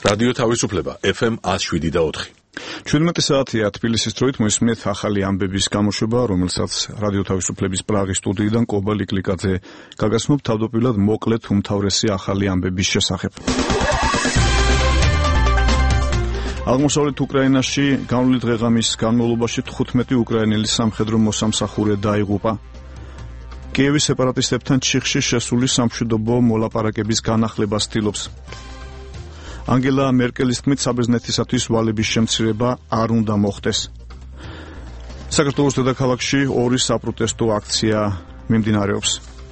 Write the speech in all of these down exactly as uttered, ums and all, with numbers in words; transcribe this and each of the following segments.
რადიო თავისუფლება ეფ ემ one oh seven და four. ჩვენმეტი საათია თბილისის დროით მოისმენთ ახალი ამბების გამოშვება, რომელსაც რადიო თავისუფლების პრაღის სტუდიიდან კობა ლიკლიკაძე გაგაცნობ თავდაპირველად მოკლედ უმთავრესი ახალი ამბების შესახებ. აღმოსავლეთ უკრაინაში განვლილი დღე-ღამის განმავლობაში თხუთმეტი უკრაინელი სამხედრო მოსამსახურე დაიღუპა. კიევის სეპარატისტებთან ჩიხში შესული სამშვიდობო მოლაპარაკების განახლებას ცდილობს. ანგელა მერკელის თქმით, საბერძნეთისათვის ვალების შემცირება არ უნდა მოხდეს. საქართველოს დედაქალაქში ორი საპროტესტო აქცია მიმდინარეობს.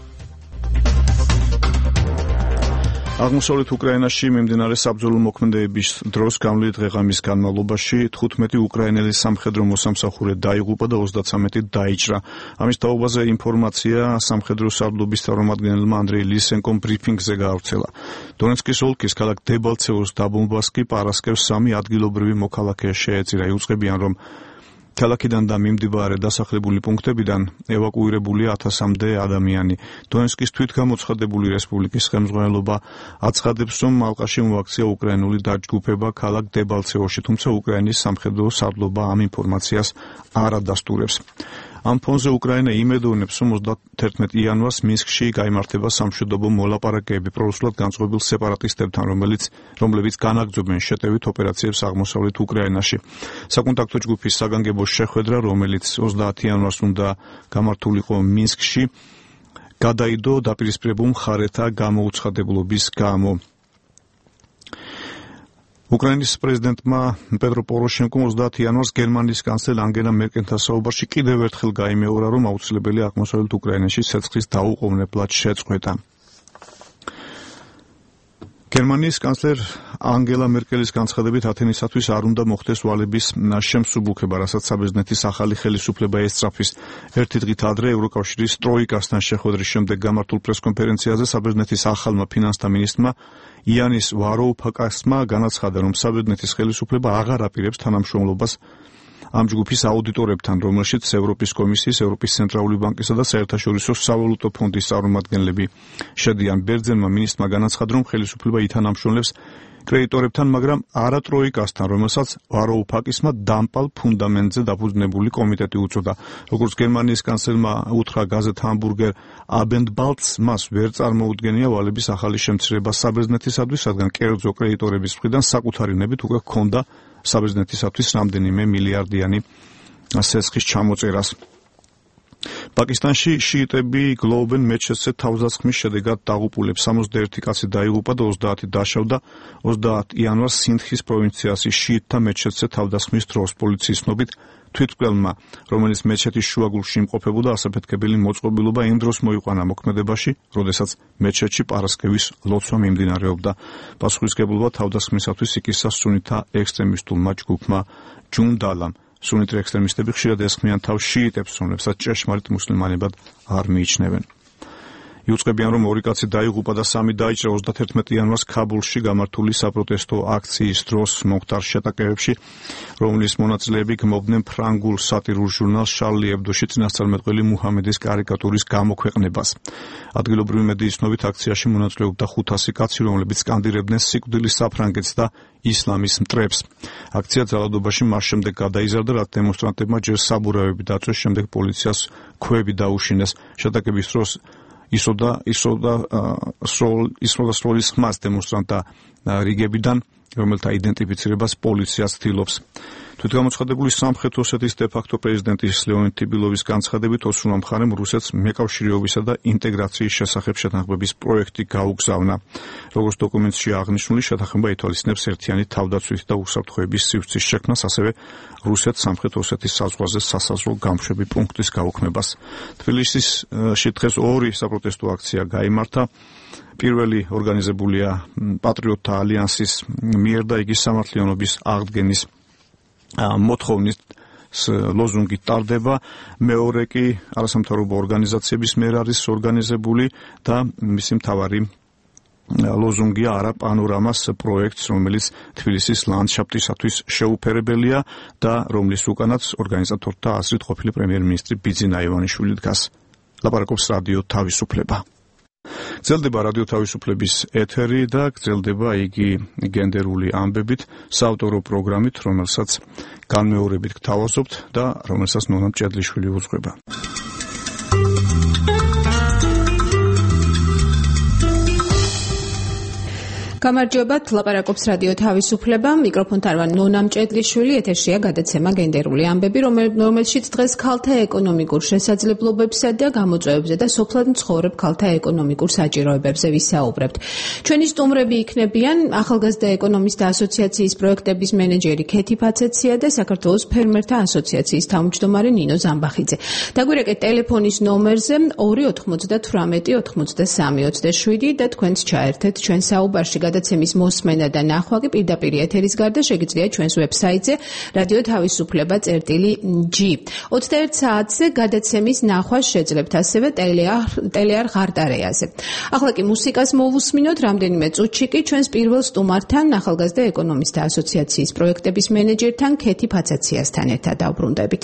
აღმოსავლეთ უკრაინაში მიმდინარე საბრძოლო მოქმედებების დროს განვლილი დღე-ღამის განმავლობაში თხუთმეტი უკრაინელი სამხედრო მოსამსახურე დაიღუპა და ოცდათვრამეტი დაიჭრა. ამის თაობაზე ინფორმაცია სამხედრო სარდლობის წარმომადგენელმა ანდრეი ლისენკომ ბრიფინგზე გაავრცელა. დონეცკის ოლქის ქალაქ დებალცევოს დაბომბვას კი პარასკევს სამი ადგილობრივი მოქალაქე შეეწირა. იუწყებიან, რომ ქალაქიდან და მიმდებარე დასახლებული პუნქტებიდან ევაკუირებულია ათასამდე ადამიანი. დონეცკის თვითგამოცხადებული რესპუბლიკის ხელმძღვანელობა აცხადებს, რომ ალყაში მოაქცია უკრაინული დაჯგუფება ქალაქ დებალცევოში, თუმცა უკრაინის სამხედრო სარდლობა ამ ინფორმაციას არ ადასტურებს. ამ ფონზე უკრაინა იმედოვნებს, რომ ოცდათერთმეტი იანვარს მინსკში გაიმართება სამშვიდობო მოლაპარაკებები პრორუსულად განწყობილ სეპარატისტებთან, რომელიც რომლებიც განაგრძობენ შეტევით ოპერაციებს აღმოსავლეთ უკრაინაში. საკონტაქტო ჯგუფის საგანგებო შეხვედრა, რომელიც ოცდაათი იანვარს უნდა გამართულიყო მინსკში, გადაიდო დაპირისპირებულ მხარეთა გამოუცხადებლობის გამო. უკრაინის პრეზიდენტმა პეტრო პოროშენკომ ოცდაათი იანვარს გერმანიის კანცლერ ანგელა მერკელთან საუბარში კიდევ ერთხელ გაიმეორა, რომ აუცილებელი აღმოსავლეთ უკრაინაში ცეცხლის დაუყოვნებლად შეწყვეტა. გერმანიის კანცლერ ანგელა მერკელის განცხადებით, ათენისათვის არ უნდა მოხდეს ვალების შემსუბუქება, რასაც საბერძნეთის ახალი ხელისუფლება ესწრაფის. ერთი დღით ადრე ევროკავშირის ტროიკასთან შეხვედრის შემდეგ გამართულ პრესკონფერენციაზე საბერძნეთის ახალმა ფინანსთა მინისტრმა იანის ვაროუფაკასმა განაცხადა, რომ საბერძნეთის ხელისუფლება აღარ აპირებს თანამშრომლობას ამ ჯგუფის აუდიტორებთან, რომელშიც ევროპის კომისიის, ევროპის ცენტრალური ბანკისა და საერთაშორისო სავალუტო ფონდის წარმომადგენლები შედიან. ბერძენმა მინისტრმა განაცხადა, რომ ხელისუფლება ითანამშრომლებს კრედიტორებთან, მაგრამ არა ტროიკასთან, რომელსაც ვაროუფაკისმა დამპალ ფუნდამენტზე დაფუძნებული კომიტეტი უწოდა. როგორც გერმანიის კანცლერმა უთხრა გაზეთ ჰამბურგერ აბენდბალტს, მას ვერ წარმოუდგენია ვალების ახალი შემცირება საბერძნეთისათვის, რადგან კერძო კრედიტორების მხრიდან საკუთარი ნებით უკვე ჰქონდა საბერძნეთისათვის რამდენიმე მილიარდიანი ცეცხლის ჩამოწერას. პაკისტანში შიიტები გლოვობენ მეჩეთზე თავდასხმის შედეგად დაღუპულებს. სამოცდაერთი კაცი დაიღუპა და ოცდაათი დაშავდა. ოცდაათი იანვარს სინდჰის პროვინციაში შიიტთა მეჩეთზე თავდასხმის დროს პოლიციის ცნობით თვითმკვლელმა, რომელიც მეჩეთის შუაგულში იმყოფებოდა, ასაფეთქებელი მოწყობილობა იმ დროს მოიყვანა მოქმედებაში, როდესაც მეჩეთში პარასკევის ლოცვა მიმდინარეობდა. პასუხისმგებლობა თავდასხმისათვის იკისრა სუნითა ექსტრემისტულმა ჯგუფმა ჯუნდალამ. სუნიტი ექსტრემისტები ხშირად ესხმიან თავს შიიტებს, რომლებსაც ჭეშმარიტ მუსლიმანებად არ მიიჩნევენ. იუწყებიან, რომ ორი კაცი დაიღუპა და სამი დაიჭრა ოცდათერთმეტი იანვარს ქაბულში გამართული საპროტესტო აქციის დროს მომხდარ შეტაკებებში, რომლის მონაწილეები გმობდნენ ფრანგულ სატირულ ჟურნალ შარლი ებდოში წინასწარმეტყველი მუჰამედის კარიკატურის გამოქვეყნებას. ადგილობრივი მედიის ცნობით აქციაში მონაწილეობდა ხუთასი კაცი, რომლებიც სკანდირებდნენ სიკვდილის საფრანგეთს და ისლამის მტრებს. აქცია ძალადობაში მას შემდეგ გადაიზარდა, რაც დემონსტრანტებმა ჯერ საბურავები დაწვეს, შემდეგ პოლიციას ქვები დაუშინეს. შეტაკების დროს ისოდა ისოდა ისოდა სროლის ხმას დემონსტრანტთა რიგებიდან, რომელთა იდენტიფიცირებას პოლიცია ცდილობს. თვითგამოცხადებული სამხრეთ ოსეთის დე-ფაქტო პრეზიდენტის ლეონიდ ტიბილოვის განცხადებით, ოსურმა მხარემ რუსეთს მეკავშირეობისა და ინტეგრაციის შესახებ შეთანხმების პროექტი გაუგზავნა. როგორც დოკუმენტში აღნიშნული, შეთანხმება ითვალისწინებს ერთიანი თავდაცვითი და უსაფრთხოების სივრცის შექმნას, ასევე რუსეთ სამხრეთ ოსეთის საზღვარზე სასაზღვრო გამშვები პუნქტის გაუქმებას. თბილისში დღეს ორი საპროტესტო აქცია გაიმართა. პირველი ორგანიზებულია პატრიოტთა ალიანსის მიერ და იგი სამართლიანობის აღდგენის მოთხოვნის ლოზუნგით ტარდება. მეორე კი არასამთავრობო ორგანიზაციების მიერ არის ორგანიზებული და მისი მთავარი ლოზუნგია არა პანორამას პროექტს, რომელიც თბილისის ლანდშაფტისათვის შეუფერებელია და რომლის უკანაც ორგანიზატორთა აზრით ყოფილი პრემიერ-მინისტრი ბიძინა ივანიშვილი დგას. ლაპარაკობს რადიო თავისუფლება. გრძელდება რადიო თავისუფლების ეთერი და გრძელდება იგი გენდერული ამბებით, საავტორო პროგრამით, რომელსაც განმეორებით გთავაზობთ და რომელსაც ნონა მჭედლიშვილი უძღვება. გამარჯობათ, ლაპარაკობს რადიო თავისუფლება, მიკროფონთან ვარ ნონა მჭედლიშვილი, ეთერშია გადაცემა გენდერული ამბები, რომელშიც დღეს ქალთა ეკონომიკურ შესაძლებლობებსა და გამოწვევებზე და სოფლად მცხოვრებ ქალთა ეკონომიკურ საჭიროებებზე ვისაუბრებთ. ჩვენი სტუმრები იქნებიან ახალგაზრდა ეკონომისტთა ასოციაციის პროექტების მენეჯერი ქეთი ფაცეცია და საქართველოს ფერმერთა ასოციაციის თავმჯდომარე ნინო ზამბახიძე. დაგვირეკეთ ტელეფონის ნომერზე ორი ოთხმოცდათვრამეტი ოთხმოცდასამი ოცდაშვიდი და თქვენც ჩაერთეთ ჩვენ საუბარში. გადაცემის მოსმენა და ნახვა კი პირდაპირ ეთერის გარდა შეგიძლიათ ჩვენს ვებსაიტზე რადიო თავისუფლება წერტილი ჯი. ოცდაერთ საათზე გადაცემის ნახვა შეძლებთ ასევე ტელეარ ღარტარეაზე. ახლა კი მუსიკას მოვუსმინოთ, რამდენიმე წუთში კი ჩვენს პირველ სტუმართან, ახალგაზრდა ეკონომისტთა ასოციაციის პროექტების მენეჯერთან ქეთი ფაცაციასთან ერთად დავბრუნდებით.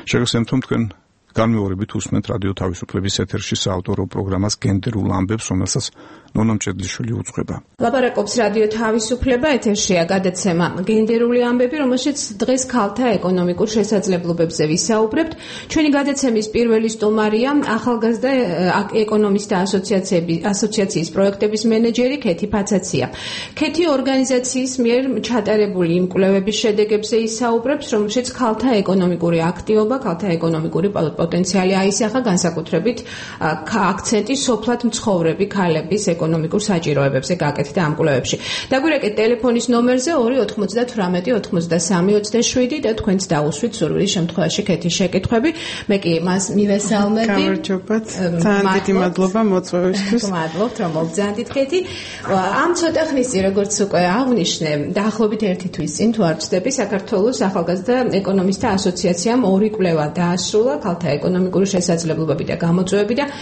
შეგესწრებთ თქვენ განმეორებით უსმენთ რადიო თავისუფლების ეთერში საავტორო პროგრამას გენდერულ ამბებს, რომელსაც ნონა მჭედლიშვილი უძღვება. ლაპარაკობს რადიო თავისუფლება, ეთერშია გადაცემა გენდერული ამბები, რომელშიც დღეს ქალთა ეკონომიკურ შესაძლებლობებზე ვისაუბრებთ. ჩვენი გადაცემის პირველი სტუმარია ახალგაზრდა ეკონომისტთა ასოციაციის პროექტების მენეჯერი ქეთი ფაცაცია. ქეთი ორგანიზაციის მიერ ჩატარებული იმ კვლევების შედეგებზე ისაუბრებს, რომელშიც ქალთა ეკონომიკური აქტივობა, ქალთა ეკონომიკური პოტენციალი აისახა, განსაკუთრებით აქცენტი სოფლად მცხოვრები ქალების ეკონომიკურ საჭიროებებზე გაკეთდა ამ კვლევებში. დაგვირეკეთ ტელეფონის ნომერზე ორი ოთხმოცდათვრამეტი ოცდასამი ოცდაშვიდი და თქვენც დაუსვით სურვილის შემთხვევაში ქეთის შეკითხვები. მე კი მას მივესალმები. გამარჯობათ. ძალიან დიდი მადლობა მოწვევისთვის. მადლობთ, რომ მოგზავნით ქეთი. ამ ცოტა ხნის წინ, როგორც უკვე აღვნიშნე, დაახლოებით ერთი თვის წინ თუ არ ვცდები, საქართველოს ახალგაზრდა ეკონომისტთა ასოციაციამ ორი კვლევა დაასრულა ქალთა ეკონომიკური შესაძლებლობები და გამოწვევები და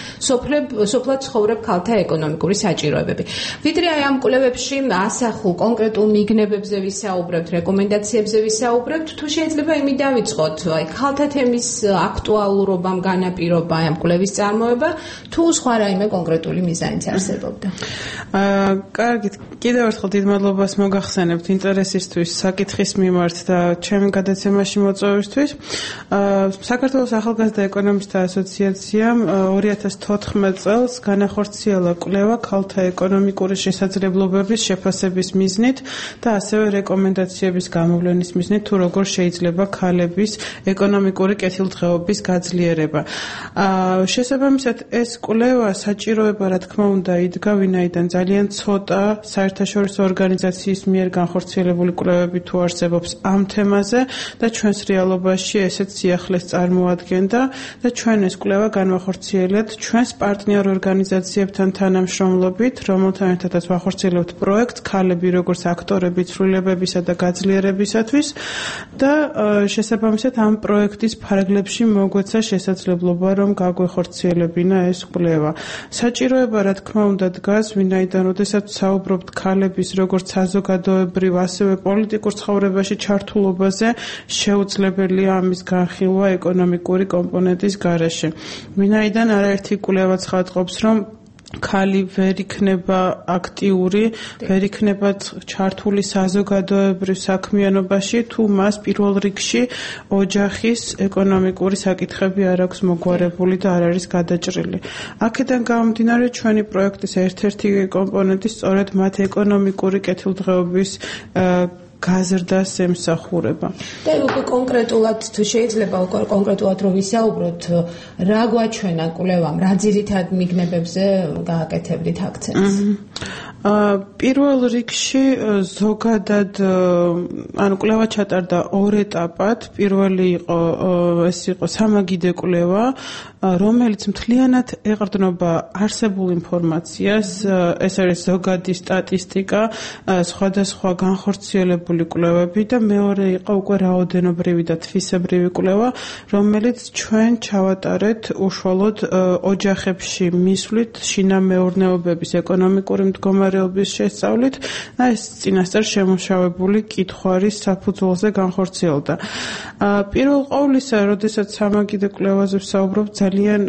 სოფლად ცხოვრებ ქალთა ეკონომიკური საჭიროებები. ვიდრე აი ამ კვლევებში ასახულ კონკრეტულ მიგნებებზე ვისაუბრებთ, რეკომენდაციებზე ვისაუბრებთ, თუ შეიძლება იმით დავიწყოთ, აი ქალთა თემის აქტუალურობამ განაპირობა ამ კვლევის წარმოება, თუ სხვა რაიმე კონკრეტული მიზანიც არსებობდა. აა, კარგით, კიდევ ერთხელ დიდ მადლობას მოგახსენებთ ინტერესისთვის, საკითხის მიმართ და ჩემი გადაცემაში მოწვევისთვის. აა, საქართველოს ახალგაზრდა ეკონომისტთა ასოციაციამ ორი ათას თოთხმეტ წელს განახორციელა კვლევა ქალთა ეკონომიკური შესაძლებლობების შეფასების მიზნით და ასევე რეკომენდაციების გამოვლენის მიზნით, თუ როგორ შეიძლება ქალების ეკონომიკური კეთილდღეობის გაძლიერება. აა, შესაბამისად, ეს კვლევა საჭიროება, რა თქმა უნდა, იდგა, ვინაიდან ძალიან ცოტა საერთაშორისო ორგანიზაციის მიერ განხორციელებული კვლევები თუ არსებობს ამ თემაზე და ჩვენს რეალობაში ესეც სიახლეს წარმოადგენდა და ჩვენ ეს კვლევა განვახორციელებთ ჩვენს პარტნიორ ორგანიზაციებთან თანამშრომლობით, რომელთან ერთადაც ვახორციელებთ პროექტს ქალები როგორც აქტორები ცვლილებებისა და გაძლიერებისათვის და შესაბამისად ამ პროექტის ფარგლებში მოგვეცა შესაძლებლობა, რომ გაგვეხორციელებინა ეს კვლევა. საჭიროება, რა თქმა უნდა, დგას, ვინაიდან როდესაც საუბრობთ ქალების როგორც საზოგადოებრივ, ასევე პოლიტიკურ ცხოვრებაში ჩართულობაზე, შეუძლებელია ამის განხილვა ეკონომიკური კომპონენტის გარეშე. ვინაიდან არაერთი კვლევა ცხადყოფს, რომ ქალი ვერ იქნება აქტიური, ვერ იქნება ჩართული საზოგადოებრივ საქმიანობაში, თუ მას პირველ რიგში ოჯახის ეკონომიკური საკითხები არ აქვს მოგვარებული და არ არის გადაჭრილი. აქედან გამომდინარე, ჩვენი პროექტის ერთ-ერთი კომპონენტი სწორედ მათ ეკონომიკური კეთილდღეობის გაზრდას ემსახურება. და უკვე კონკრეტულად თუ შეიძლება უკვე კონკრეტულად რომ ვისაუბროთ, რა გვაჩვენა კვლევამ, რა ძირითად მიგნებებზე გააკეთებდით აქცენტს? პირველ რიგში ზოგადად ანუ კვლევა ჩატარდა ორ ეტაპად. პირველი იყო ეს იყო სამაგიდე კვლევა, რომელიც მთლიანად ეყრდნობა არსებულ ინფორმაციას, ეს არის ზოგადი სტატისტიკა, სხვადასხვა განხორციელებული კვლევები და მეორე იყო უკვე რაოდენობრივი და თვისებრივი კვლევა, რომელიც ჩვენ ჩავატარეთ უშუალოდ ოჯახებში მისვლით შინამეურნეობების ეკონომიკური მდგომარეობის შესწავლით და ეს წინასწარ შემუშავებული კითხვარის საფუძველზე განხორციელდა. პირველ ყოვლისა, როდესაც სამაგიდე კვლევაზე ვსაუბრობ, ძალიან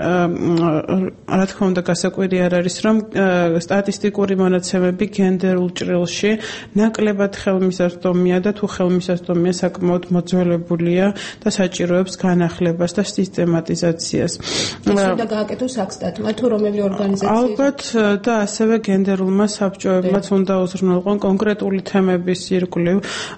რა თქმა უნდა გასაკვირი არ არის, რომ სტატისტიკური მონაცემები გენდერულ ჭრილში ნაკლებად ხელმისაწვდომია და თუ ხელმისაწვდომია საკმაოდ მოძველებულია და საჭიროებს განახლებას და სისტემატიზაციას. ეს უნდა გააკეთოს აქსტატმა თუ რომელი ორგანიზაცია? ალბათ და ასევე გენდერულმა საბჭოებმაც უნდა უზრუნველყონ კონკრეტული თემების ირგვლივ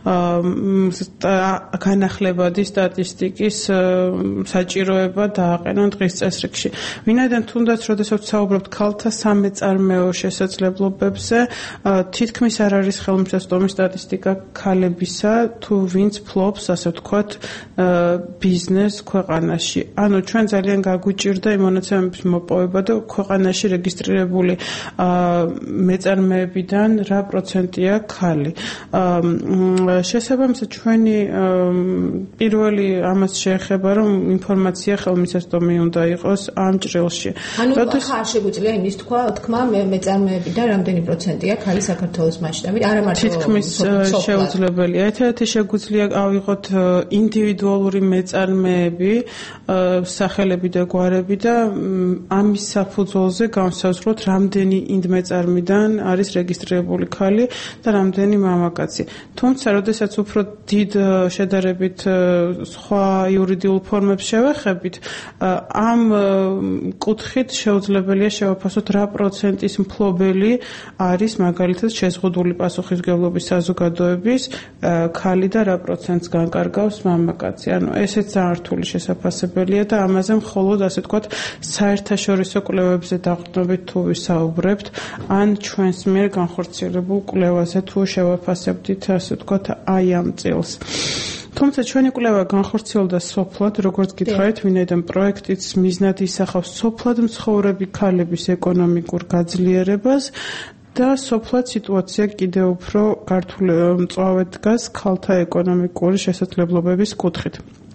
განახლებადი სტატისტიკის საჭიროება დააყენონ დღის წესრიგში. ვინაიდან თუნდაც როდესაც ვსაუბრობთ ქალთა სამეწარმეო შესაძლებლობებზე, თითქმის არ არის ხელმისაწვდომი სტატისტიკა ქალებისა, თუ ვინც ფლობს, ასე ვთქვათ, ბიზნეს ქვეყანაში. ანუ ჩვენ ძალიან გაგვიჭირდა იმ მონაცემების მოპოვება და ქვეყანაში რეგისტრირებული მეწარმეებიდან რა პროცენტია ქალი. შესაბამისად ჩვენი პირველი ამას შეეხება, რომ ინფორმაცია ხელმისაწვდომი უნდა იყოს ამ ჭრილში. ანუ ხარ შეგვიძლია იმის თქვა, თქმა მეწარმეებიდან რამდენი პროცენტია ქალი საქართველოს მასშტაბით? არა მარტო თითქმის შეუძლებელია. ერთ-ერთი შეგვიძლია ავიღოთ ინდივიდუალური მეწარმეები, სახელები და გვარები და ამის საფუძველზე განსაზღვროთ, რამდენი ინდმეწარმიდან არის რეგისტრირებული ქალი და რამდენი მამაკაცი. თუმცა, როდესაც უფრო დიდ შედარებით სხვა იურიდიულ ფორმებს შევეხებით, ამ კუთხით შეუძლებელია შევაფასოთ, რა პროცენტის მფლობელი არის მაგალითად შეზღუდული პასუხისმგებლობის საზოგადოების ქალი და რა პროცენტს განკარგავს მამაკაცი. ანუ ესეც ძალიან რთული შესაფასებელია და ამაზე მხოლოდ ასე ვთქვათ საერთაშორისო კვლევებზე დაყრდნობით თუ ვისაუბრებთ, ან ჩვენს მიერ განხორციელებულ კვლევაზე თუ შევაფასებდით ასე ვთქვათ აი ამ წილს. თუმცა ჩვენი კვლევა განხორციელდა სოფლად, როგორც გითხარით, ვინაიდან პროექტიც მიზნად ისახავს სოფლად მცხოვრები ქალების ეკონომიკურ გაძლიერებას და სოფლად სიტუაცია კიდევ უფრო გართულწვავად დგას ქალთა ეკონომიკური შესაძლებლობების კუთხით.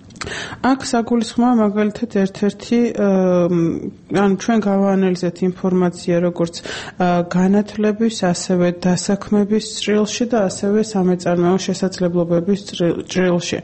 აქ საგულისხმოა მაგალითად ერთ-ერთი ანუ ჩვენ გავაანალიზეთ ინფორმაცია როგორც განათლების, ასევე დასაქმების ჭრილში და ასევე სამეწარმეო შესაძლებლობების ჭრილში.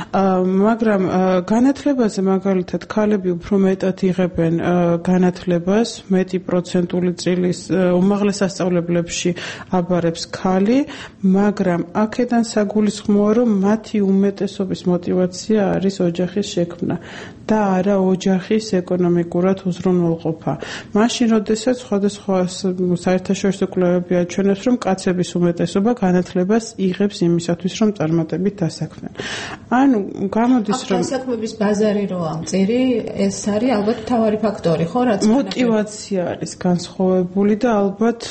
მაგრამ განათლებაზე მაგალითად ქალები უფრო მეტად იღებენ განათლებას, მეტი პროცენტული წილის უმაღლეს სასწავლებლებში აბარებს ქალი, მაგრამ აქედან საგულისხმოა რომ მათი უმეტესობის мотиваცია არის ოჯახის შექმნა და არა ოჯახის ეკონომიკურად უზრუნველყოფა. მაშინ, როდესაც სხვადასხვა საერთაშორისო კვლევები აჩვენებს, რომ კაცების უმეტესობა განათლებას იღებს იმისათვის, რომ წარმატებით დასაქმდნენ. ანუ გამოდის, რომ დასაქმების ბაზარი რო ამწირი, ეს არის ალბათ მთავარი ფაქტორი, ხო, რაც мотиваცია არის განსხვავებული და ალბათ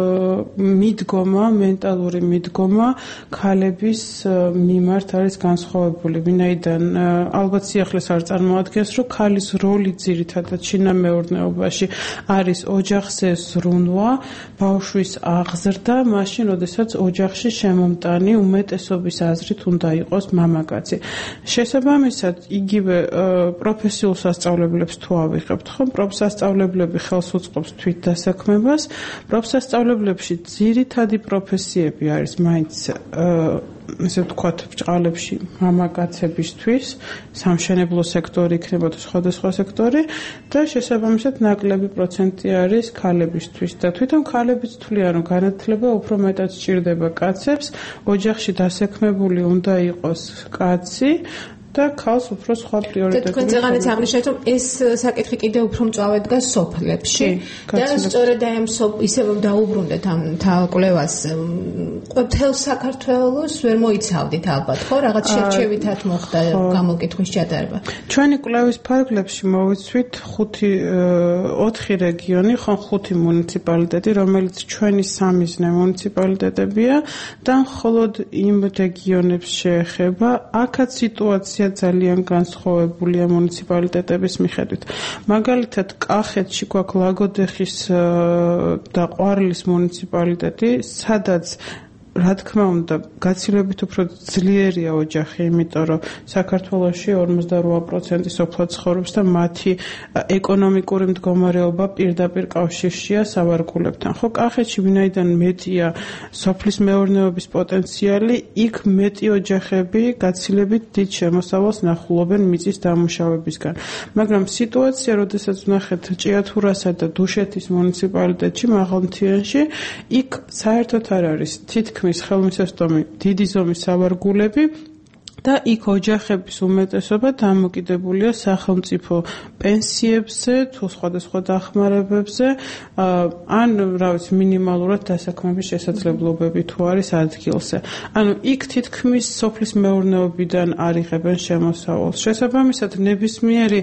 მიდგომა, მენტალური მიდგომა ქალების მიმართ არის განსხვავებული, ვინაიდან ალბათ სიახლეს არ წარმოადგენს, რომ ქალის როლი ძირითადად შინამეურნეობაში არის ოჯახზე ზრუნვა, ბავშვის აღზრდა, მაშინ, როდესაც ოჯახში შემომტანი უმეტესობის აზრით უნდა იყოს მამაკაცი. შესაბამისად, იგივე პროფესიულ სასწავლებლებს თუ ავიღებთ, ხო, პროფსასწავლებლები ხელს უწყობს თვითდასაქმებას, პროფსასწავლებლებში ძირითადი პროფესიები არის მაინც ესე ვთქვათ, ბჭყალებში მამაკაცებისთვის, სამშენებლო სექტორი იქნება თუ სხვადასხვა სექტორი და შესაბამისად ნაკლები პროცენტი არის ქალებისთვის და თვითონ ქალებიც თვლიან, რომ განათლება უფრო მეტად სჭირდება კაცებს, ოჯახში დასაქმებული უნდა იყოს კაცი და ქალს უფრო სხვა პრიორიტეტები. და თქვენ ზეღანაც აღნიშნეთ, რომ ეს საკითხი კიდევ უფრო მწვავედ დგას სოფლებში და სწორედ აი ამ ისევ დაუბრუნდეთ ამ კვლევას მთელ საქართველოს ვერ მოიცავდით ალბათ, ხო? რაღაც შერჩევითად მოხდა გამოკითხვის ჩატარება. ჩვენი კვლევის ფარგლებში მოვიცვით ხუთი ოთხი რეგიონი, ხო, ხუთი მუნიციპალიტეტი, რომელიც ჩვენი სამიზნე მუნიციპალიტეტებია და მხოლოდ იმ რეგიონებს შეეხება. აქაც სიტუაცია ძალიან განსხვავებულია მუნიციპალიტეტების მიხედვით. მაგალითად, კახეთში გვაქვს ლაგოდეხის და ყვარლის მუნიციპალიტეტი, სადაც რა თქმა უნდა, გაცილებით უფრო ძლიერია ოჯახი, იმიტომ რომ საქართველოში ორმოცდარვა პროცენტი სოფლად ცხოვრობს და მათი ეკონომიკური მდგომარეობა პირდაპირ კავშირშია სავარგულებთან. ხო, კახეთში ვინაიდან მეტია სოფლის მეურნეობის პოტენციალი, იქ მეტი ოჯახები გაცილებით დიდ შემოსავალს ნახულობენ მიწის დამუშავებისგან. მაგრამ სიტუაცია, როდესაც ვნახეთ ჭიათურასა და დუშეთის მუნიციპალიტეტში, მაღალმთიანში, იქ საერთოდ არ არის თითქმის ხელმისაწვდომი დიდი ზომის სავარგულები და იქ ოჯახების უმეტესობა დამოკიდებულია სახელმწიფო პენსიებზე თუ სხვადასხვა დახმარებებზე, ან რა ვიცი, მინიმალურად დასაქმების შესაძლებლობები თუ არის ადგილზე. ანუ იქ თითქმის სოფლის მეურნეობიდან არ იღებენ შემოსავალს. შესაბამისად, ნებისმიერი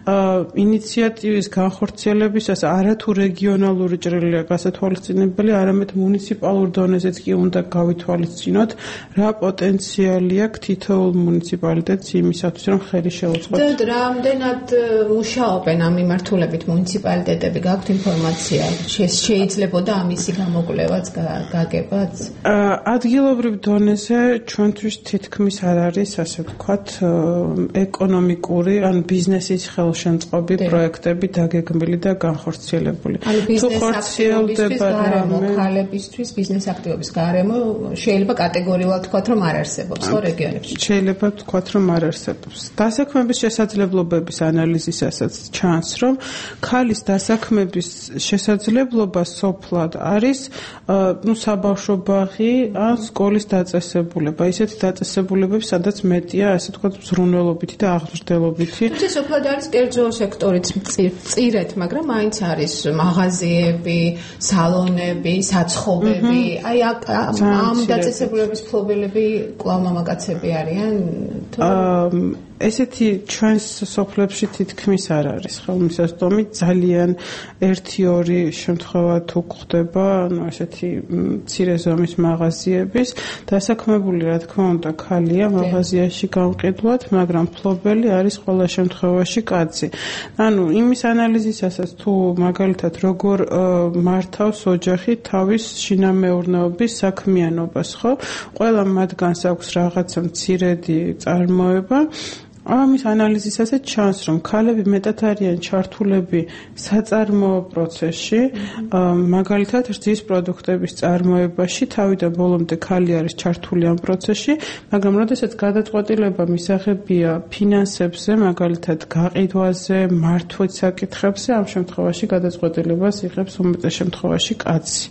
ინიციატივის განხორციელებისას არათუ რეგიონალური ჭრილია გასათვალისწინებელი, არამედ მუნიციპალურ დონეზეც კი უნდა გავითვალისწინოთ, რა პოტენციალი აქვს თითოეულ კონკრეტულ მუნიციპალიტეტს იმისათვის, რომ ხელი შეუწყოთ. და რამდენად მუშაობენ ამ მიმართულებით მუნიციპალიტეტები? გაქვთ ინფორმაცია? შეიძლებოდა ამისი გამოკვლევაც გაგებაც? ადგილობრივ დონეზე ჩვენთვის თითქმის არ არის, ასე ვთქვათ, ეკონომიკური ან ბიზნესის ხელშემწყობი პროექტები დაგეგმილი და განხორციელებული. თუ ხორციელდება რამე ქალებისთვის ბიზნეს აქტივობის გარემო შეიძლება კატეგორიულად ვთქვათ, რომ არ არსებობს ხო რეგიონებში. შეიძლება ვთქვათ, რომ არ არსებობს. დასაქმების შესაძლებლობების ანალიზისასაც ჩანს, რომ ქალის დასაქმების შესაძლებლობა სოფლად არის, ну, საბავშვო ბაღი ან სკოლის დაწესებულება. ისეთი დაწესებულებები, სადაც მეტია, ასე ვთქვათ, ზრუნველობითი და აღზრდელობითი. თუმცა სოფლად არის კერძო სექტორიც მწირეთ, მაგრამ მაინც არის მაღაზიები, სალონები, საცხობები. აი ამ დაწესებულების ფლობელები კვლავ მამაკაცები არიან? ესეთი ჩვენს სოფლებში თითქმის არ არის ხელმისაწვდომი, ძალიან ერთი-ორი შემთხვევა თუ გვხდება, ანუ ესეთი მცირე ზომის მაღაზიების დასაქმებული, რა თქმა უნდა, ქალია მაღაზიაში გამყიდვად, მაგრამ ფლობელი არის ყველა შემთხვევაში კაცი. ანუ იმის ანალიზისასაც თუ მაგალითად როგორ მართავს ოჯახი თავის შინამეურნეობის საქმიანობას, ხო? ყველა მათგანს აქვს რაღაცა მცირედი წარმოება. ამის ანალიზისასაც ჩანს, რომ ქალები მეტად არიან ჩართულები საწარმოო პროცესში, მაგალითად რძის პროდუქტების წარმოებაში, თავიდან ბოლომდე ქალი არის ჩართული ამ პროცესში, მაგრამ როდესაც გადაწყვეტილება მისაღებია ფინანსებზე, მაგალითად გაყიდვაზე, მართვით საკითხებზე, ამ შემთხვევაში გადაწყვეტილებას იღებს უმეტეს შემთხვევაში კაცი.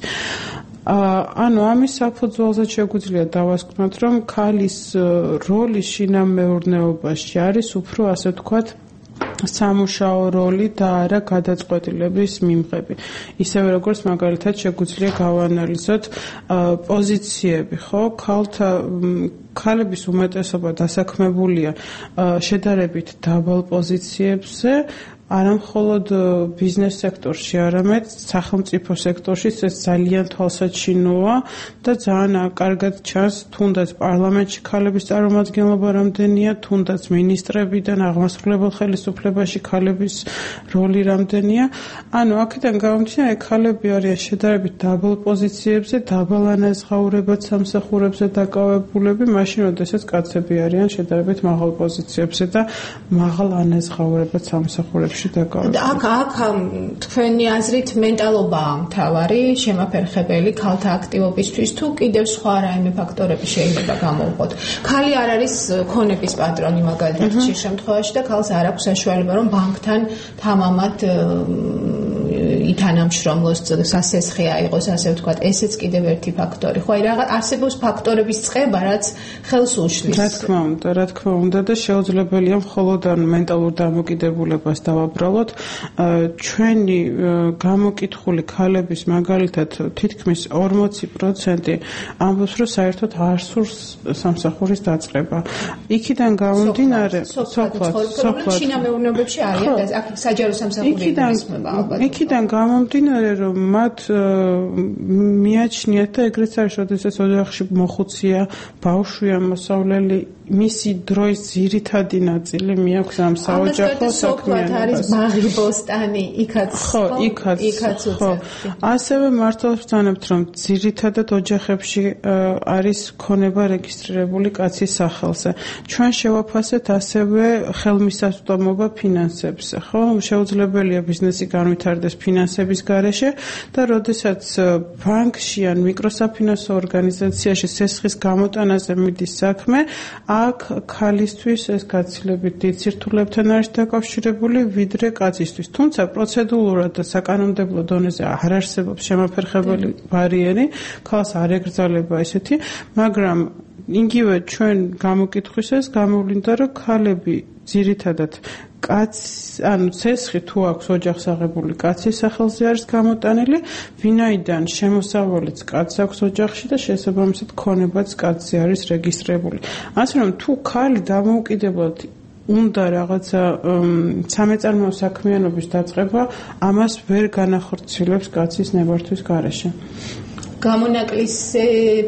ანუ ამის საფუძველზე შეგვიძლია დავასკვნოთ, რომ ქალის როლი შინამეურნეობაში არის უფრო, ასე ვთქვათ, სამუშაო როლი და არა გადაწყვეტილების მიმღები. ისევე როგორც მაგალითად შეგვიძლია გავანალიზოთ პოზიციები, ხო? ქალთა ქალების უმეტესობა დასაქმებულია შედარებით დაბალ პოზიციებზე, არა მხოლოდ ბიზნეს სექტორში, არამედ სახელმწიფო სექტორში ეს ძალიან თვალსაჩინოა და ძალიან კარგად ჩანს, თუნდაც პარლამენტში ქალების წარმომადგენლობა რამდენია, თუნდაც მინისტრებიდან აღმასრულებელ ხელისუფლებაში ქალების როლი რამდენია. ანუ აქედან გამომდინარე, ქალები არიან შედარებით დაბალ პოზიციებზე, დაბალ ანაზღაურებად სამსახურებზე დაკავებულები, მაშინ როდესაც კაცები არიან შედარებით მაღალ პოზიციებზე და მაღალ ანაზღაურებად სამსახურებში. აქ აქ თქვენი აზრით მენტალობაა მთავარი შემაფერხებელი ქალთა აქტივობისთვის თუ კიდევ სხვა რაიმე ფაქტორები შეიძლება გამოვყოთ? ქალი არ არის ქონების პატრონი მაგალითად ხშირ შემთხვევაში და ქალს არ აქვს საშუალება რომ ბანკთან თამამად ითანამშრომლოს, სასესხი აიღოს, ასე ვთქვათ, ესეც კიდევ ერთი ფაქტორი. ხო, აი რაღაც არსებობს ფაქტორების წყება, რაც ხელს უშლის. რა თქმა უნდა, რა თქმა უნდა და შეუძლებელია მხოლოდ ან მენტალურ დამოკიდებულებას დავაბრალოთ. ჩვენი გამოკითხული ქალების მაგალითად თითქმის ორმოცი პროცენტი ამბობს, რომ საერთოდ არ სურს სამსახურის დაწყება. იქიდან გამომდინარე, სოფლად, სოფლად შინამეურნეობებში არიან და აქ საჯარო სამსახური ისმება ალბათ. იქიდან გამომდინარე, რომ მათ მიაჩნიათ და ეგრეც არის, როდესაც ოჯახში მოხუცია, ბავშვია მოსავლელი, მისი დროის ძირითადი ნაწილი მიაქვს ამ საოჯახო საქმიანობას. არის ბაღი, ბოსტანი, იქაც ხო, იქაც, იქაც ხო. ასევე მართლაც ვთანებთ, რომ ძირითადად ოჯახებში არის ქონება რეგისტრირებული კაცის სახელზე. ჩვენ შევაფასეთ ასევე ხელმისაწვდომობა ფინანსებზე, ხო? შეუძლებელია ბიზნესი განვითარდეს ფინანსების გარეშე და როდესაც ბანკში ან მიკროსაფინანსო ორგანიზაციაში სესხის გამოტანაზე მიდის საქმე, აქ ქალისთვის ეს გაცილებით დიდ სირთულებთან არის დაკავშირებული, ვიდრე კაცისთვის. თუმცა პროცედურულად და საკანონმდებლო დონეზე არ არსებობს შემაფერხებელი ბარიერი, ქალს არ ეკრძალება ესეთი, მაგრამ იგივე ჩვენ გამოკითხვისას გამოვლინდა, რომ ქალები ძირითადად კაც, ანუ ცესხი თუ აქვს ოჯახს აღებული კაცის სახელზე არის გამოტანილი, ვინაიდან შემოსავალიც კაცს აქვს ოჯახში და შესაბამისად ქონებაც კაცზე არის რეგისტრირებული. ასე რომ თუ ქალი დამოუკიდებლად უნდა რაღაცა სამეწარმოო საქმიანობის დაწყება, ამას ვერ განახორციელებს კაცის ნებართვის გარეშე. გამონაკლისებიც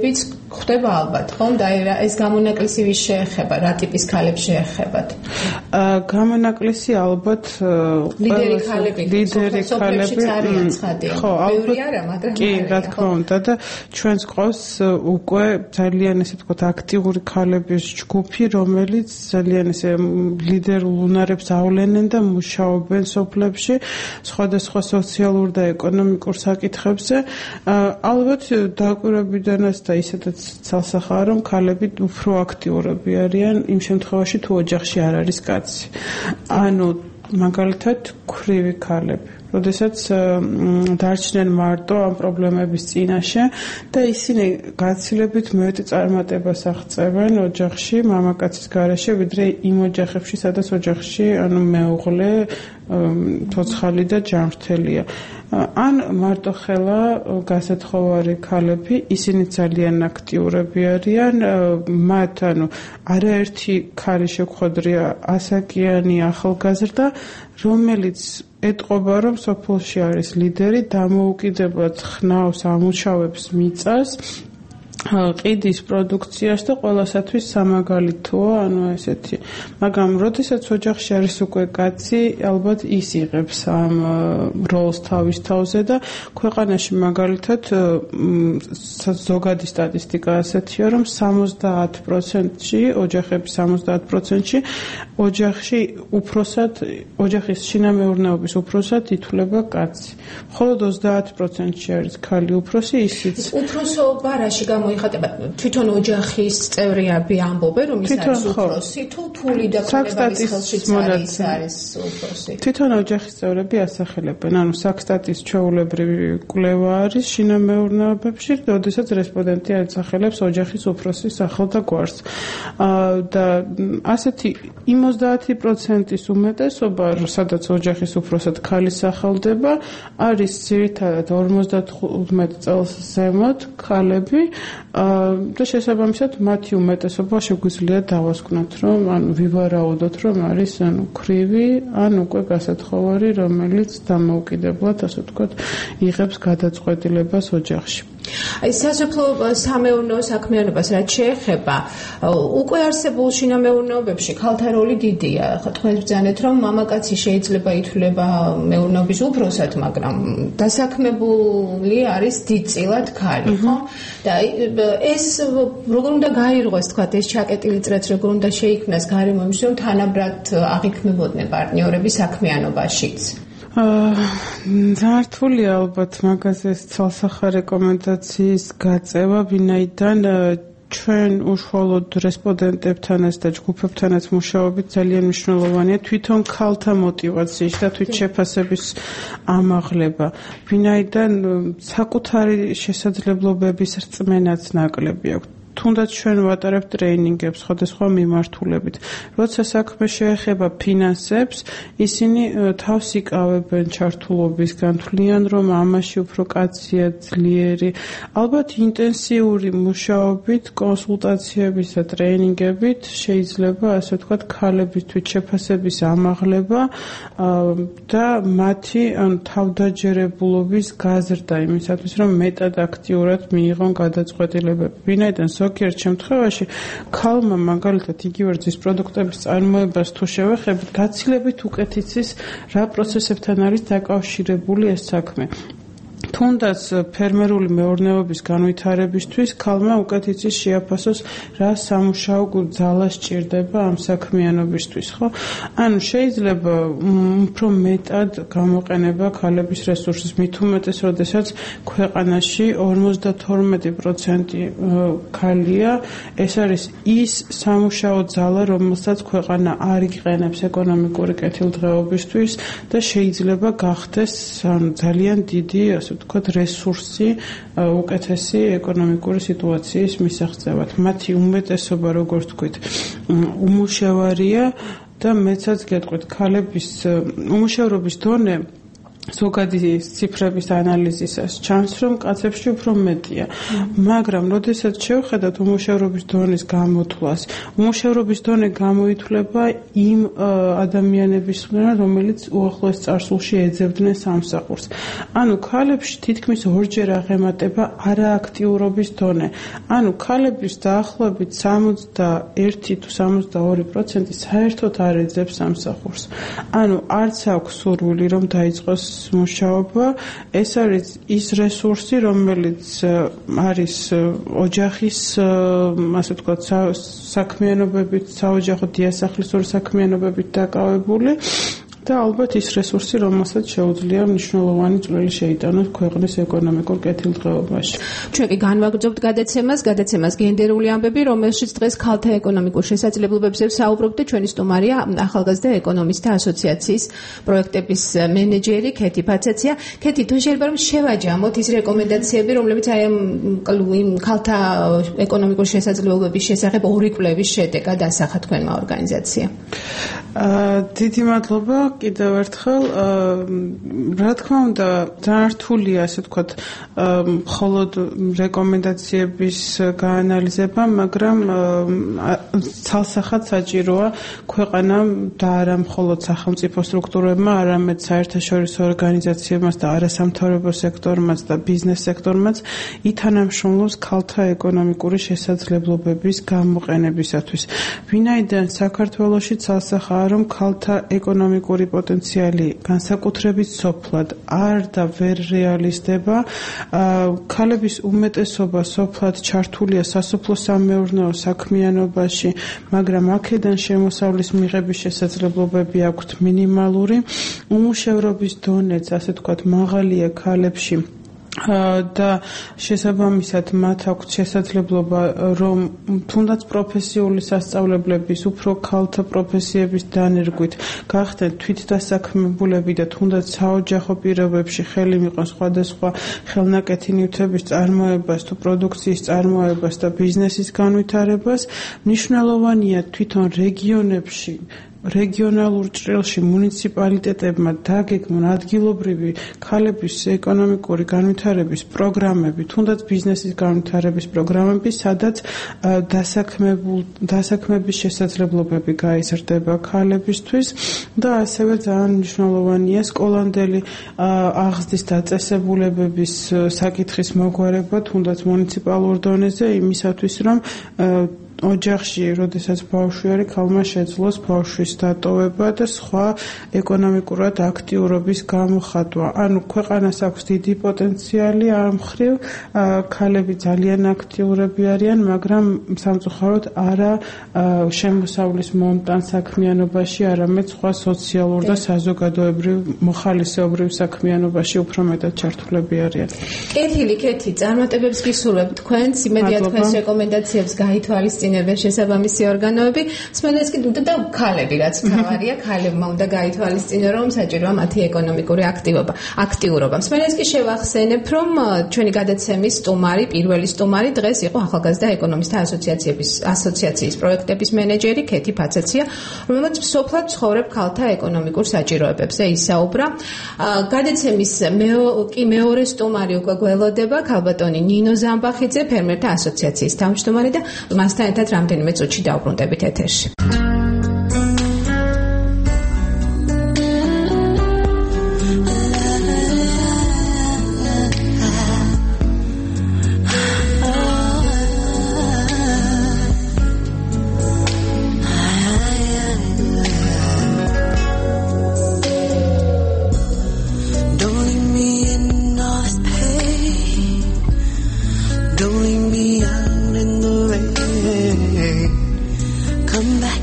ხდება ალბათ, ხომ? და ეს გამონაკლისი ვის შეეხება, რა ტიპის ქალებს შეეხებათ? აა გამონაკლისი ალბათ ლიდერი ქალები, ლიდერი ქალები არიან ცხადია. ხო, ბევრი არა, მაგრამ კი, რა თქმა უნდა და ჩვენს ყავს უკვე ძალიან ესე ვთქვათ აქტიური ქალების ჯგუფი, რომელიც ძალიან ესე ლიდერულ უნარებს ავლენენ და მუშაობენ სოფლებში სხვადასხვა სოციალურ და ეკონომიკურ საკითხებზე. ალბათ დაკვირვებიდანაც და ისედაც ცალსახაა, რომ ქალები უფრო აქტიურები არიან იმ შემთხვევაში, თუ ოჯახში არ არის კაცი. ანუ მაგალითად ქვრივი ქალები, როდესაც დარჩნენ მარტო ამ პრობლემების წინაშე და ისინი გაცილებით მეტი წარმატებას აღწევენ ოჯახში, მამაკაცის გარეშე, ვიდრე იმ ოჯახებში, სადაც ოჯახში ანუ მეუღლე, ცოცხალი და ჯანმრთელია. ან მარტო ხელა გასათხოვარი ქალები, ისინი ძალიან აქტიურები არიან, მათ ანუ არაერთი ქალი შეგვხვედრია ასაკიანი ახალგაზრდა, რომელიც ეტყობა, რომ სოფელში არის ლიდერი, დამოუკიდებლად ხნავს, ამუშავებს მიწას, ყიდის პროდუქციას და ყველასათვის სამაგალითოა, ანუ ესეთი. მაგრამ როდესაც ოჯახში არის უკვე კაცი, ალბათ ის იღებს ამ როლს თავის თავზე და ქვეყანაში მაგალითად ზოგადი სტატისტიკა ასეთია, რომ სამოცდაათ პროცენტში, ოჯახების სამოცდაათ პროცენტში ოჯახში უფროსად, ოჯახის შინამეურნეობის უფროსად ითვლება კაცი. მხოლოდ ოცდაათ პროცენტში არის ქალი უფროსი, ისიც უფროსობა რაში გამოიხატება? თვითონ ოჯახის წევრები ამბობენ, რომ ის არის უფროსი, თუ თული და კოლეგავის ხელშიც არის არის უფროსი. თვითონ ოჯახის წევრები ასახელებენ, ანუ საქსტატის ჩვეულებრივი კვლევა არის შინამეურნეობებში, როდესაც რესპონდენტი ასახელებს ოჯახის უფროსის სახელ და გვარს. და ასეთი იმ ოცდაათი პროცენტის უმეტესობა, სადაც ოჯახის უფროსად ქალი სახელდება, არის ძირითადად ორმოცდათხუთმეტ წელს ზემოთ ქალები და შესაბამისად მათი უმეტესობა შეგვიძლია დავასკვნოთ, რომ ანუ ვივარაუდოთ, რომ არის ანუ ქვრივი, ან უკვე გასათხოვარი, რომელიც დამოუკიდებლად, ასე ვთქვათ, იღებს გადაწყვეტილებას ოჯახში. აი სასოფლო სამეურნეო საქმიანობას რაც შეეხება, უკვე არსებულ შინამეურნეობებში ქალთა როლი დიდია. თქვენ ბრძანეთ, რომ მამაკაცი შეიძლება ითვლება მეურნეობის უფროსად, მაგრამ დასაქმებული არის დიდწილად ქალი, ხო? და ეს როგორ უნდა გაირღვეს, თქვათ, ეს ჩაკეტილი წრეც როგორ უნდა შეიქმნას გარემო იმის, რომ თანაბრად აღიქმებოდნენ პარტნიორები საქმიანობაშიც. ზართულია ალბათ მაგაზე ცალსახა რეკომენდაციის გაწევა, ვინაიდან ჩვენ უშუალოდ რესპონდენტებთანაც და ჯგუფებთანაც მუშაობით ძალიან მნიშვნელოვანია თვითონ ქალთა мотиваციის და თვით შეფასების ამაღლება, ვინაიდან საკუთარი შესაძლებლობების რწმენაც ნაკლები აქვს. თუნდაც ჩვენ ვატარებთ ტრეინინგებს სხვადასხვა მიმართულებით. როცა საქმე შეეხება ფინანსებს, ისინი თავს იკავებენ ჩართულობისგან, თვლიან, რომ ამაში უფრო კაცია ძლიერი. ალბათ ინტენსიური მუშაობით, კონსულტაციების და ტრეინინგებით შეიძლება, ასე ვთქვათ, ქალების თვით შეფასების ამაღლება და მათი თავდაჯერებულობის გაზრდა იმისათვის, რომ მეტად აქტიურად მიიღონ გადაწყვეტილებები. ვინაიდან ზოგიერთ შემთხვევაში ქალმა მაგალითად იგივე რძის პროდუქტების წარმოებას თუ შევეხებით, გაცილებით უკეთ იცის რა პროცესებთან არის დაკავშირებული ეს საქმე. თუნდაც ფერმერული მეურნეობის განვითარებისთვის ქალმა უკეთ იცის შეაფასოს რა სამუშაო ძალა სჭირდება ამ საქმიანობისთვის, ხო? ანუ შეიძლება უფრო მეტად გამოყენება ქალების რესურსის, მით უმეტეს, როდესაც ქვეყანაში ორმოცდათორმეტი პროცენტი ქალია, ეს არის ის სამუშაო ძალა, რომელსაც ქვეყანა არ იყენებს ეკონომიკური კეთილდღეობისთვის და შეიძლება გახდეს ძალიან დიდი, ასე ვთქვათ, რესურსი უკეთესი ეკონომიკური სიტუაციის მისაღწევად. მათი უმეტესობა, როგორც ვთქვით, უმუშევარია და მეცაც გეტყვით, ქალების უმუშევრობის დონე ზოგადი ციფრების ანალიზისას ჩანს, რომ კაცებში უფრო მეტია. მაგრამ, როდესაც შევხედათ უმუშევრობის დონის გამოთვლას, უმუშევრობის დონე გამოითვლება იმ ადამიანების მხრიდან, რომელიც უახლოეს წარსულში ეძებდნენ სამსახურს. ანუ ქალებში თითქმის ორჯერ აღემატება არააქტიურობის დონე. ანუ ქალების დაახლოებით სამოცდაერთი თუ სამოცდაორი პროცენტი საერთოდ არ ეძებს სამსახურს. ანუ არც აქვს სურვილი, რომ დაიწყოს მუშაობა, ეს არის ის რესურსი, რომელიც არის ოჯახის, ასე ვთქვათ, საქმიანობებით, საოჯახო დიასახლისური საქმიანობებით დაკავებული და ალბათ ის რესურსი, რომელსაც შეუძლია მნიშვნელოვანი წვლილი შეიტანოს ქვეყნის ეკონომიკურ კეთილდღეობაში. ჩვენ კი განვაგრძობთ გადაცემას, გადაცემას გენდერული ამბები, რომელშიც დღეს ქალთა ეკონომიკურ შესაძლებლობებზე ვსაუბრობთ და ჩვენი სტუმარია ახალგაზრდა ეკონომისტთა ასოციაციის პროექტების მენეჯერი ქეთი ფაცაცია. ქეთი, თუ შეიძლება რომ შევაჯამოთ ის რეკომენდაციები, რომლებიც აი იმ ქალთა ეკონომიკურ შესაძლებლობების შესახებ ორი კვლევის შედეგად ასახა თქვენმა ორგანიზაციამ. დიდი მადლობა. კიდევ ერთხელ, რა თქმა უნდა, ძალიან რთულია, ასე ვთქვათ, მხოლოდ რეკომენდაციების გაანალიზება, მაგრამ ცალსახად საჭიროა ქვეყანამ და არა მხოლოდ სახელმწიფო სტრუქტურებმა, არამედ საერთაშორისო ორგანიზაციებმაც და არასამთავრობო სექტორმაც და ბიზნეს სექტორმაც ითანამშრომლოს ქალთა ეკონომიკური შესაძლებლობების გამოყენებისათვის. ვინაიდან საქართველოში ცალსახაა, რომ ქალთა ეკონომიკური პოტენციალი განსაკუთრებით სოფლად არ და ვერ რეალიზდება. ქალების უმეტესობა სოფლად ჩართულია სასოფლო-სამეურნეო საქმიანობაში, მაგრამ აქედან შემოსავლის მიღების შესაძლებლობები აქვთ მინიმალური. უმუშევრობის დონეც, ასე ვთქვათ, მაღალია ქალებში. და შესაბამისად მათ აქვს შესაძლებლობა, რომ თუნდაც პროფესიული სასწავლებლების, უფრო ქალთა პროფესიების დანერგვით გახდნენ თვითდასაქმებულები და თუნდაც საოჯახო პირობებში ხელი მიყვან სხვადასხვა ხელნაკეთი ნივთების წარმოებას თუ პროდუქციის წარმოებას და ბიზნესის განვითარებას. მნიშვნელოვანია თვითონ რეგიონებში რეგიონალურ ჭრილში მუნიციპალიტეტებმა დაგეგმონ ადგილობრივი ქალების ეკონომიკური განვითარების პროგრამები, თუნდაც ბიზნესის განვითარების პროგრამები, სადაც დასაქმებულ დასაქმების შესაძლებლობები გაიზრდება ქალებისთვის და ასევე ძალიან მნიშვნელოვანია სკოლამდელი აღზრდის დაწესებულებების საკითხის მოგვარება, თუნდაც მუნიციპალურ დონეზე, იმისათვის რომ ოჯახში, როდესაც ბავშვი არის, ქალმა შეძლოს ბავშვის დატოვება და სხვა ეკონომიკურად აქტიურობის გამოხატვა. ანუ ქვეყანას აქვს დიდი პოტენციალი ამ მხრივ, ქალები ძალიან აქტიურები არიან, მაგრამ სამწუხაროდ არა შემოსავლის მომტან საქმიანობაში, არამედ სხვა სოციალურ და საზოგადოებრივ მოხალისეობრივ საქმიანობაში უფრო მეტად ჩართულები არიან. კეთილი, ქეთი, წარმატებებს გისურვებთ თქვენს, იმედია თქვენს რეკომენდაციებს გაითვალისწინებთ შესაბამისი ორგანოები. მსმენელს კი და ქალები, რაც თავარია, ქალებმა უნდა გაითვალისწინონ, რომ საჭიროა მათი ეკონომიკური აქტივობა, აქტიურობა. მსმენელს კი შევახსენებ, რომ ჩვენი გადაცემის სტუმარი, პირველი სტუმარი დღეს იყო ახალგაზრდა ეკონომისტთა ასოციაციების ასოციაციის პროექტების მენეჯერი ქეთი ფაცაცია, რომელიც სოფლად ცხოვრებ ქალთა ეკონომიკურ საჭიროებებზე ისაუბრა. გადაცემის კი მეორე სტუმარი უკვე გველოდება, ქალბატონი ნინო ზამბახიძე, ფერმერთა ასოციაციის თავმჯდომარე და მასთან ერთად რამდენიმე წუთში დავბრუნდებით ეთერში. Come back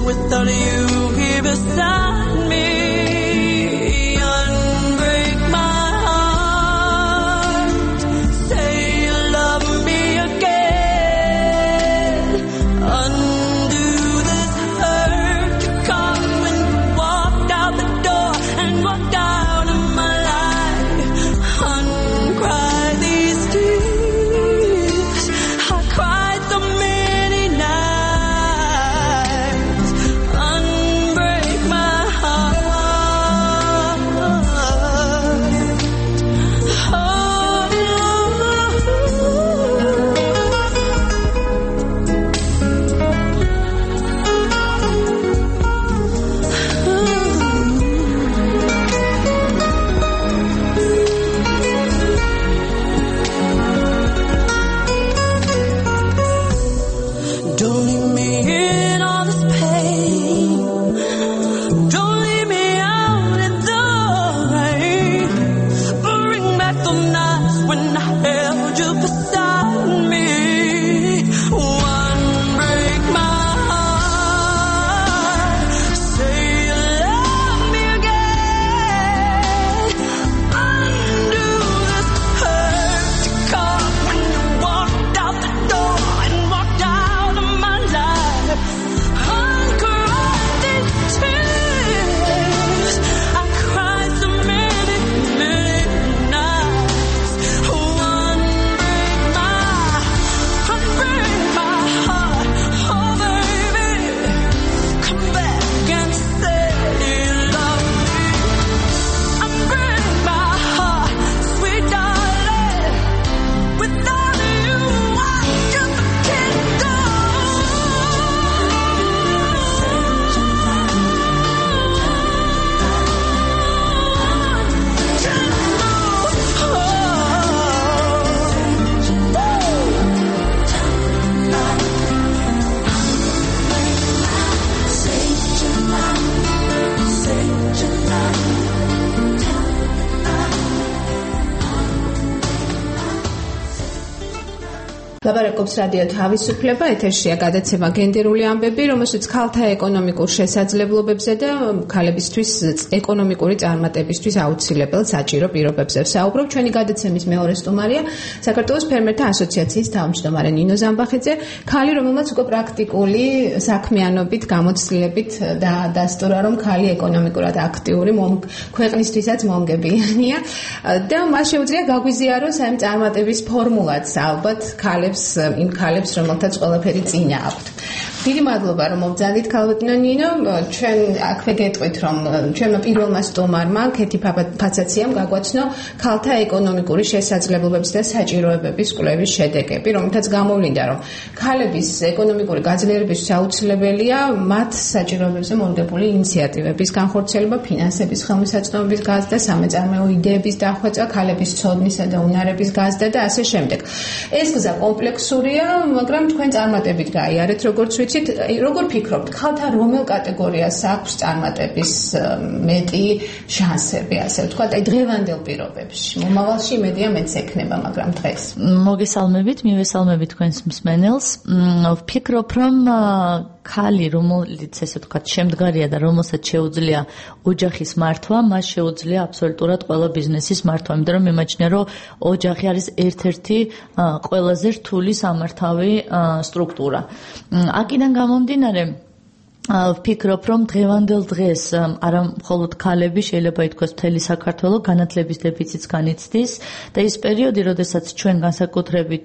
without you here beside me. Unbreak my heart. Say you love me again. Undo this hurt you caused when you walked out the door and walked out of my life. Uncry these tears I cried so many nights. Unbreak my heart. Don't leave me in all this pain. Don't leave me out in the rain. Bring back the nights when I held you beside me. One break my heart. Say you love me again. Undo this hurt you caused when you walked out the door and walked out of my life. Uncry these tears I cried so many, many nights. One break my, one break my heart. Oh baby, come back and say you love me. Unbreak my heart, sweet darling. Without you, I just can't go. ლაპარაკობს რადიო თავისუფლება, ეთერშია გადაცემა გენდერული ამბები, რომელშიც ქალთა ეკონომიკურ შესაძლებლობებზე და ქალებისთვის ეკონომიკური წარმატებისთვის აუცილებელ საჭირო პირობებზე ვსაუბრობ. ჩვენი გადაცემის მეორე სტუმარია საქართველოს ფერმერთა ასოციაციის თავმჯდომარე ნინო ზამბახიძე, ქალი, რომელმაც უკვე პრაქტიკული საქმიანობით, გამოცდილებით და დასტურა, რომ ქალი ეკონომიკურად აქტიური, ქვეყნისთვისაც მომგებიანია და მას შეუძლია გაგვიზიაროს ამ წარმატების ფორმულაც ალბათ ქალებს იმ ქალებს, რომელთაც ყველაფერი წინა აქვთ. დიდი მადლობა, რომ მოგზავნით ქალბატონო ნინო. ჩვენ აქვე გეტყვით, რომ ჩვენმა პირველმა სტუმარმა ქეთი ფაცაციამ გაგვაცნო ქალთა ეკონომიკური შესაძლებლობების და საჭიროებების კვლევის შედეგები, რომელთაც გამოვლინდა, რომ ქალების ეკონომიკური გაძლიერებისთვის აუცილებელია მათ საჭიროებებზე მორგებული ინიციატივების განხორციელება, ფინანსების ხელმისაწვდომობის გაზრდა, სამეწარმეო იდეების დახვეწა, ქალების ცოდნისა და უნარების გაზრდა და ასე შემდეგ. ეს გზა კომპლექსურია, მაგრამ თქვენ წარმატებით გაიარეთ, როგორც ვიცით, როგორ ფიქრობთ, ქალთა რომელ კატეგორიას აქვს წარმატების მეტი შანსები, ასე ვთქვათ, აი დღევანდელ პირობებში. მომავალში იმედია მეც ექნება, მაგრამ დღეს. მოგესალმებით, მივესალმებით თქვენს მსმენელს. ვფიქრობ, რომ ქალი, რომელიც ესე ვთქვათ, შემდგარია და რომელსაც შეუძლია ოჯახის მართვა, მას შეუძლია აბსოლუტურად ყველა ბიზნესის მართვა, იმიტომ რომ მიმაჩნია, რომ ოჯახი არის ერთ-ერთი ყველაზე რთული სამართავი სტრუქტურა. აქედან გამომდინარე, ვფიქრობ, რომ დღევანდელ დღეს არა მხოლოდ ქალები, შეიძლება ითქვას მთელი საქართველო განათლების დეფიციტს განიცდის და ის პერიოდი, როდესაც ჩვენ განსაკუთრებით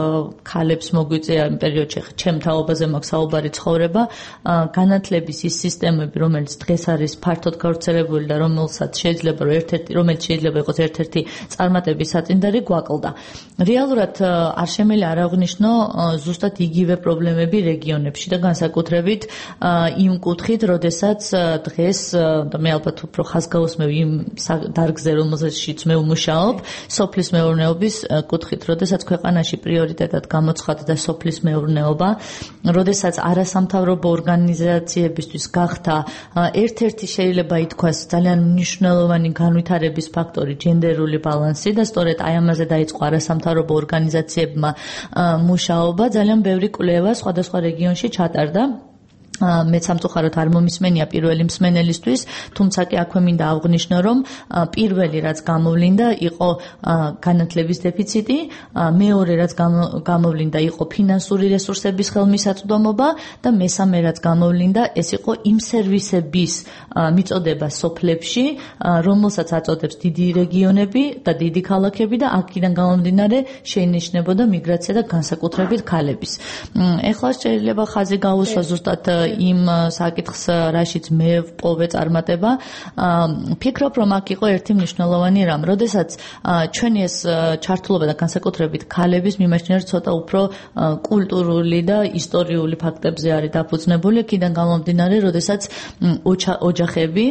ქალებს მოგვიწია იმ პერიოდში, ჩემ თაობაზე მაქვს საუბარი ცხოვრება, განათლების ის სისტემები, რომელიც დღეს არის ფართოდ გავრცელებული და რომელსაც შეიძლება რომ ერთ-ერთი, რომელიც შეიძლება იყოს ერთ-ერთი წარმატების საწინდარი, გვაკლდა. რეალურად არ შემიძლია არ აღვნიშნო ზუსტად იგივე პრობლემები რეგიონებში და განსაკუთრებით იმ კუთხით, როდესაც დღეს და მე ალბათ უფრო ხაზგაუსმევ იმ დარგზე, რომელზეც მე ვმუშაობ, სოფლის მეურნეობის კუთხით, როდესაც ქვეყანაში პრიორიტეტად გამოცხადდა სოფლის მეურნეობა, როდესაც არასამთავრობო ორგანიზაციებისთვის გახდა ერთ-ერთი შეიძლება ითქვას ძალიან მნიშვნელოვანი განვითარების ფაქტორი ჯენდერული ბალანსი და სწორედ აი ამაზე დაიწყო არასამთავრობო ორგანიზაციებმა მუშაობა, ძალიან ბევრი კვლევა სხვადასხვა რეგიონში ჩატარდა. მე სამწუხაროდ არ მომისმენია პირველი მსმენელისთვის, თუმცა კი აქვე მინდა აღვნიშნო, რომ პირველი რაც გამოვლინდა იყო განათლების დეფიციტი, მეორე რაც გამოვლინდა იყო ფინანსური რესურსების ხელმისაწვდომობა და მესამე რაც გამოვლინდა ეს იყო იმ სერვისების მიწოდება სოფლებში, რომელსაც აწოდებს დიდი რეგიონები და დიდი ქალაქები და აქედან გამომდინარე შეინიშნებოდა მიგრაცია და განსაკუთრებით ქალების. ეხლა შეიძლება ხაზი გაუსვა ზუსტად იმ საკითხს, რაშიც მე ვპოვე წარმატება. ფიქრობ, რომ აქ იყო ერთი მნიშვნელოვანი რამ, როდესაც ჩვენი ეს ჩართულობა და განსაკუთრებით ქალების მიმაჩნია ცოტა უფრო კულტურული და ისტორიული ფაქტებზე არის დაფუძნებული, იქიდან გამომდინარე, როდესაც ოჯახები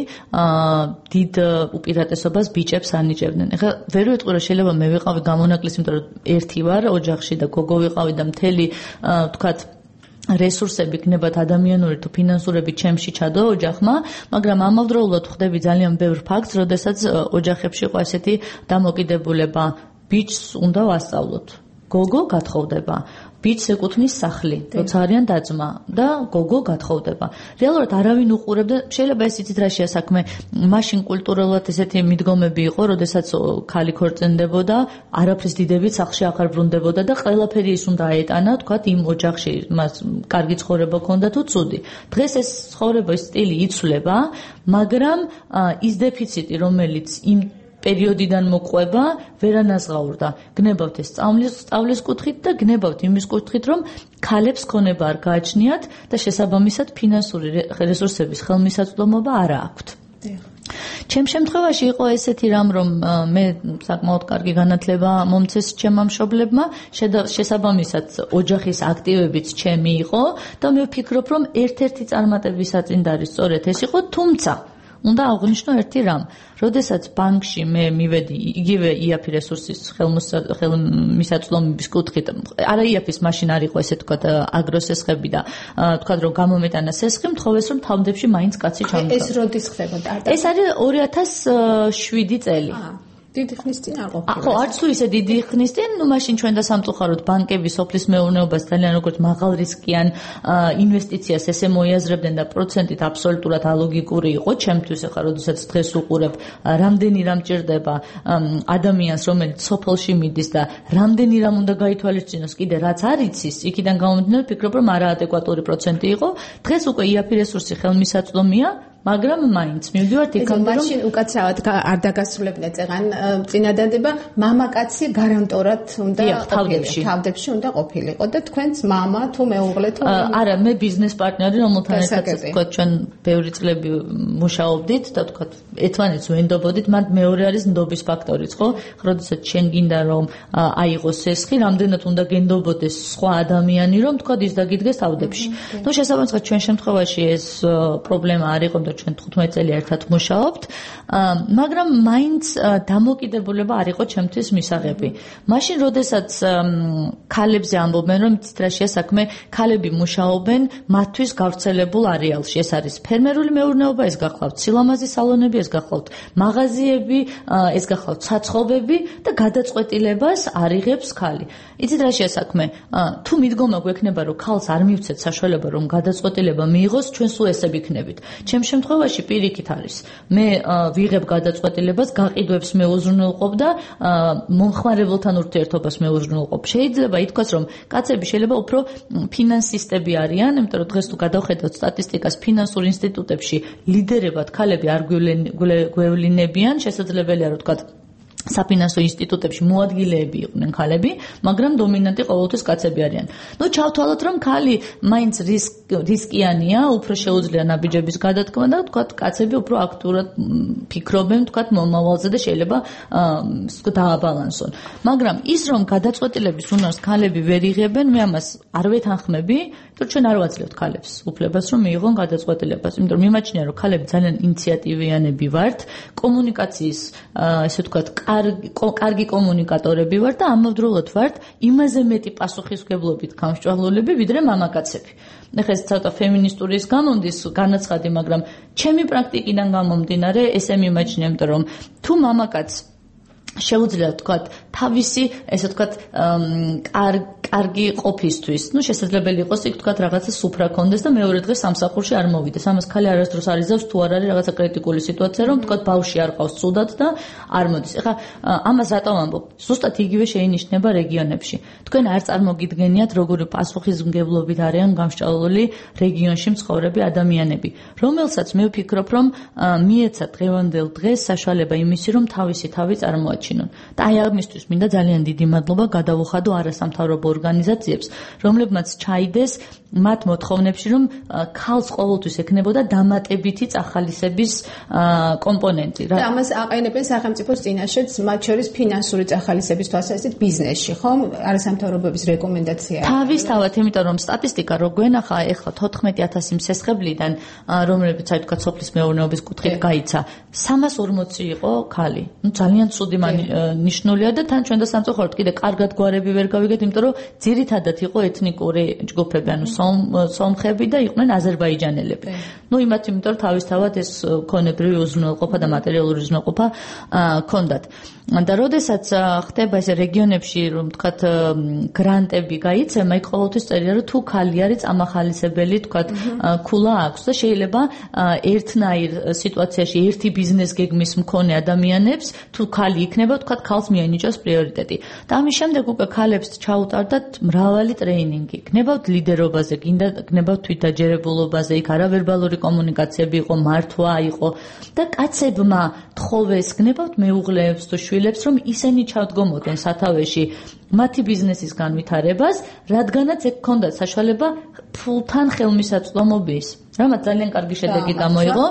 დიდ უპირატესობას ბიჭებს ანიჭებდნენ. ეხლა ვერ ვიტყვი, რომ შეიძლება მე ვიყავი გამონაკლისი, იმიტომ რომ ერთი ვარ ოჯახში და გოგო ვიყავი და მთელი ვთქვათ რესურსები გნებათ ადამიანური თუ ფინანსურები ჩემში ჩადო ოჯახმა, მაგრამ ამავდროულად ხვდები ძალიან ბევრ ფაქტს, როდესაც ოჯახებში იყო ესეთი დამოკიდებულება, ბიჭს უნდა ვასწავლოთ. გოგო გათხოვდება. ბიჭს ეკუთვნის სახლი, როცა არიან დაძმა და გოგო გათხოვდება. რეალურად არავინ უყურებდა, შეიძლება ეს იცით რა შეასაქმე, მაშინ კულტურულად ესეთი მიდგომები იყო, როდესაც ქალი ქორწინდებოდა, არაფრის დიდებით სახლში აღარ ბრუნდებოდა და ყველაფერი ის უნდა აეტანა, თქვათ იმ ოჯახში, მას კარგი ცხოვრება ჰქონდა თუ ცუდი. დღეს ეს ცხოვრების სტილი იცვლება, მაგრამ ის დეფიციტი, რომელიც იმ პერიოდიდან მოყვება, ვერანაზღაურდა. გნებავთ ეს სწავლის, სწავლის კუთხით და გნებავთ იმის კუთხით, რომ ქალებს ქონება არ გააჩნიათ და შესაბამისად ფინანსური რესურსების ხელმისაწვდომობა არ აქვთ. ჩემ შემთხვევაში იყო ესეთი რამ, რომ მე საკმაოდ კარგი განათლება მომცეს ჩემმა მშობლებმა, შესაბამისად ოჯახის აქტივებიც ჩემი იყო და მე ვფიქრობ, რომ ერთ-ერთი წარმატების საწინდარი სწორედ ეს იყო, თუმცა უნდა აღვნიშნო ერთი რამ. როდესაც ბანკში მე მივედი იგივე იაფი რესურსის ხელმისაწვდომობის კუთხით, არა იაფის მაშინ არ იყო ესე თქვა აგროსესხები და თქვა რომ გამომეტანა სესხი, მთხოვეს რომ თავდებში მაინც კაცი ჩამოდგა. ეს როდის ხდებოდა? ეს არის ორი ათას შვიდი წელი. დიდი ხნის წინ არ ყოფილა. ხო, არც თუ ისე დიდი ხნის წინ, ნუ მაშინ ჩვენ და სამწუხაროდ ბანკები სოფლის მეურნეობას ძალიან როგორც მაღალ რისკიან ინვესტიციას ესე მოიაზრებდნენ და პროცენტით აბსოლუტურად ალოგიკური იყო ჩემთვის, ახლა როდესაც დღეს უყურებ, რამდენი რამ ჭირდება ადამიანს, რომელიც სოფელში მიდის და რამდენი რამ უნდა გაითვალისწინოს კიდე რაც არ იცის, იქიდან გამომდინარე ვფიქრობ, რომ არაადეკვატური პროცენტი იყო. დღეს უკვე იაფი რესურსი ხელმისაწვდომია, მაგრამ მაინც მივდივართ იქამდე, რომ მაშინ უკაცრავად არ დაგასრულებდა წეღან წინადადება, მამაკაცი გარანტორად უნდა თავდებში თავდებში უნდა ყოფილიყო და თქვენს მამა თუ მეუღლე თუ არა, მე ბიზნეს პარტნიორი, რომელთან ერთად თქვა ჩვენ ბევრი წლები მუშაობდით და თქვა ერთმანეთს ვენდობოდით, მათ მეორე არის ნდობის ფაქტორიც, ხო? როდესაც შენ გინდა რომ აიღოს სესხი, რამდენად უნდა გენდობოდეს სხვა ადამიანი, რომ თქვა ის დაგიდგეს თავდებში. ნუ შესაბამისად ჩვენ შემთხვევაში ეს პრობლემა არ იყო, ჩვენ თხუთმეტი წელი ერთად მუშაობთ, მაგრამ მაინც დამოკიდებულება არ იყო ჩემთვის მისაღები. მაშინ, როდესაც ქალებზე ამბობენ, რომ იცით რა შეასაქმე, ქალები მუშაობენ მათთვის გავრცელებულ არეალში. ეს არის ფერმერული მეურნეობა, ეს გახლავთ სილამაზის სალონები, ეს გახლავთ მაღაზიები, ეს გახლავთ საცხობები და გადაწყვეტილებას არიღებს ქალი. იცით რა შეასაქმე, თუ მიდგომა გვექნება, რომ ქალს არ მივცეთ საშუალება, რომ გადაწყვეტილება მიიღოს, ჩვენ სულ ესე ვიქნებით. ჩემ შემთხვევაში პირიქით არის. მე ვიღებ გადაწყვეტილებას, გაყიდვებს მე უზრუნველყოფ და მომხმარებელთან ურთიერთობას მე უზრუნველყოფ. შეიძლება ითქვას, რომ კაცები შეიძლება უფრო ფინანსისტები არიან, იმიტომ რომ დღეს თუ გადავხედოთ სტატისტიკას, ფინანსურ ინსტიტუტებში ლიდერებად ქალები არ გვევლინებიან, შესაძლებელია რომ თქვა საფინანსო ინსტიტუტებში მოადგილეები იყვნენ ქალები, მაგრამ დომინანტი ყოველთვის კაცები არიან. ნუ ჩავთვალოთ, რომ ქალი მაინც რისკიანია, უფრო შეუძლია ნაბიჯების გადათქმა და თქვა კაცები უფრო აქტიურად ფიქრობენ, თქვა მომავალზე და შეიძლება დააბალანსონ. მაგრამ ის რომ გადაწყვეტილების უნარს ქალები ვერ იღებენ, მე ამას არ ვეთანხმები, თორე ჩვენ არ ვაძლევთ ქალებს უფლებას, რომ მიიღონ გადაწყვეტილებას. იმიტომ რომ მიმაჩნია, რომ ქალები ძალიან ინიციატივიანები ვართ, კომუნიკაციის, ესე ვთქვათ, კარგი კომუნიკატორები ვართ და ამავდროულად ვართ იმაზე მეტი პასუხისმგებლობით გამსჭვალულები, ვიდრე მამაკაცები. ეხლა ეს ცოტა ფემინისტურის გამომდის განაცხადი, მაგრამ ჩემი პრაქტიკიდან გამომდინარე, ესე მიმაჩნია, რომ თუ მამაკაც შეუძლია თქვათ თავისი ესე თქვათ კარგი ყოფისთვის. ნუ შესაძლებელი იყოს იქ თქვათ რაღაცა სუფრა კონდეს და მეორე დღეს სამსახურში არ მოვიდეს. ამას ხალი არასდროს არ იზავს თუ არ არის რაღაცა კრიტიკული სიტუაცია, რომ თქვათ ბავშვი არ ყავს ცუდად და არ მოდის. ეხლა ამას რატომ ვამბობ? ზუსტად იგივე შეინიშნება რეგიონებში. თქვენ არ წარმოგიდგენიათ როგორი პასუხისმგებლობით არიან გამსჭვალული რეგიონში მცხოვრები ადამიანები, რომელსაც მე ვფიქრობ, რომ მიეცა დღევანდელ დღეს საშუალება იმისი, რომ თავისი თავი წარმოაჩინონ. და აი ამისთვის მინდა ძალიან დიდი მადლობა გადავუხადო არასამთავრობო ორგანიზაციებს, რომლებმაც ჩაიდეს მათ მოთხოვნებში, რომ ქალს ყოველთვის ექნებოდა დამატებითი წახალისების კომპონენტი. და ამას აყენებენ სახელმწიფოს წინაშეც, მათ შორის ფინანსური წახალისების თვალსაზრისით ბიზნესში, ხომ? არასამთავრობოების რეკომენდაცია. თავისთავად, იმიტომ რომ სტატისტიკა რო გვენახა, ეხლა თოთხმეტი ათასი მსესხებლიდან, რომლებიც აი თქვა სოფლის მეურნეობის კუთხით გაიცა, სამას ორმოცი იყო ქალი. ნუ ძალიან ცუდი ნიშნულია და თან ჩვენ და სამწუხაროდ კიდე კარგად გვარები ვერ გავიგეთ, იმიტომ რომ ძირითადად იყო ეთნიკური ჯგუფები, ანუ სომხები და იყვნენ აზერბაიჯანელები. ნუ იმათ, იმიტომ რომ თავისთავად ეს ქონებრივი უზრუნველყოფა და მატერიალური უზრუნველყოფა ჰქონდათ. და როდესაც ხდება ეს რეგიონებში, რომ თქვათ გრანტები გაიცემა, იქ ყოველთვის წერია, რომ თუ ქალი არის წამახალისებელი, თქვათ ქულა აქვს და შეიძლება ერთნაირ სიტუაციაში ერთი ბიზნეს გეგმის მქონე ადამიანებს თუ ქალი იქნება, თქვათ ქალს მიენიჭოს პრიორიტეტი. და ამის შემდეგ უკვე ქალებს ჩაუტარდათ მრავალი ტრეინინგი. გნებავთ ლიდერობაზე, გინდა გნებავთ თვითდაჯერებულობაზე, იქ არავერბალური კომუნიკაციები იყო, მართვა იყო და კაცებმა თხოვეს, გნებავთ მეუღლეებს თუ შვილებს, რომ ისინი ჩავდგომოდნენ სათავეში მათი ბიზნესის განვითარებას, რადგანაც ეგ ჰქონდათ საშუალება ფულთან ხელმისაწვდომობის. რამაც ძალიან კარგი შედეგი გამოიღო.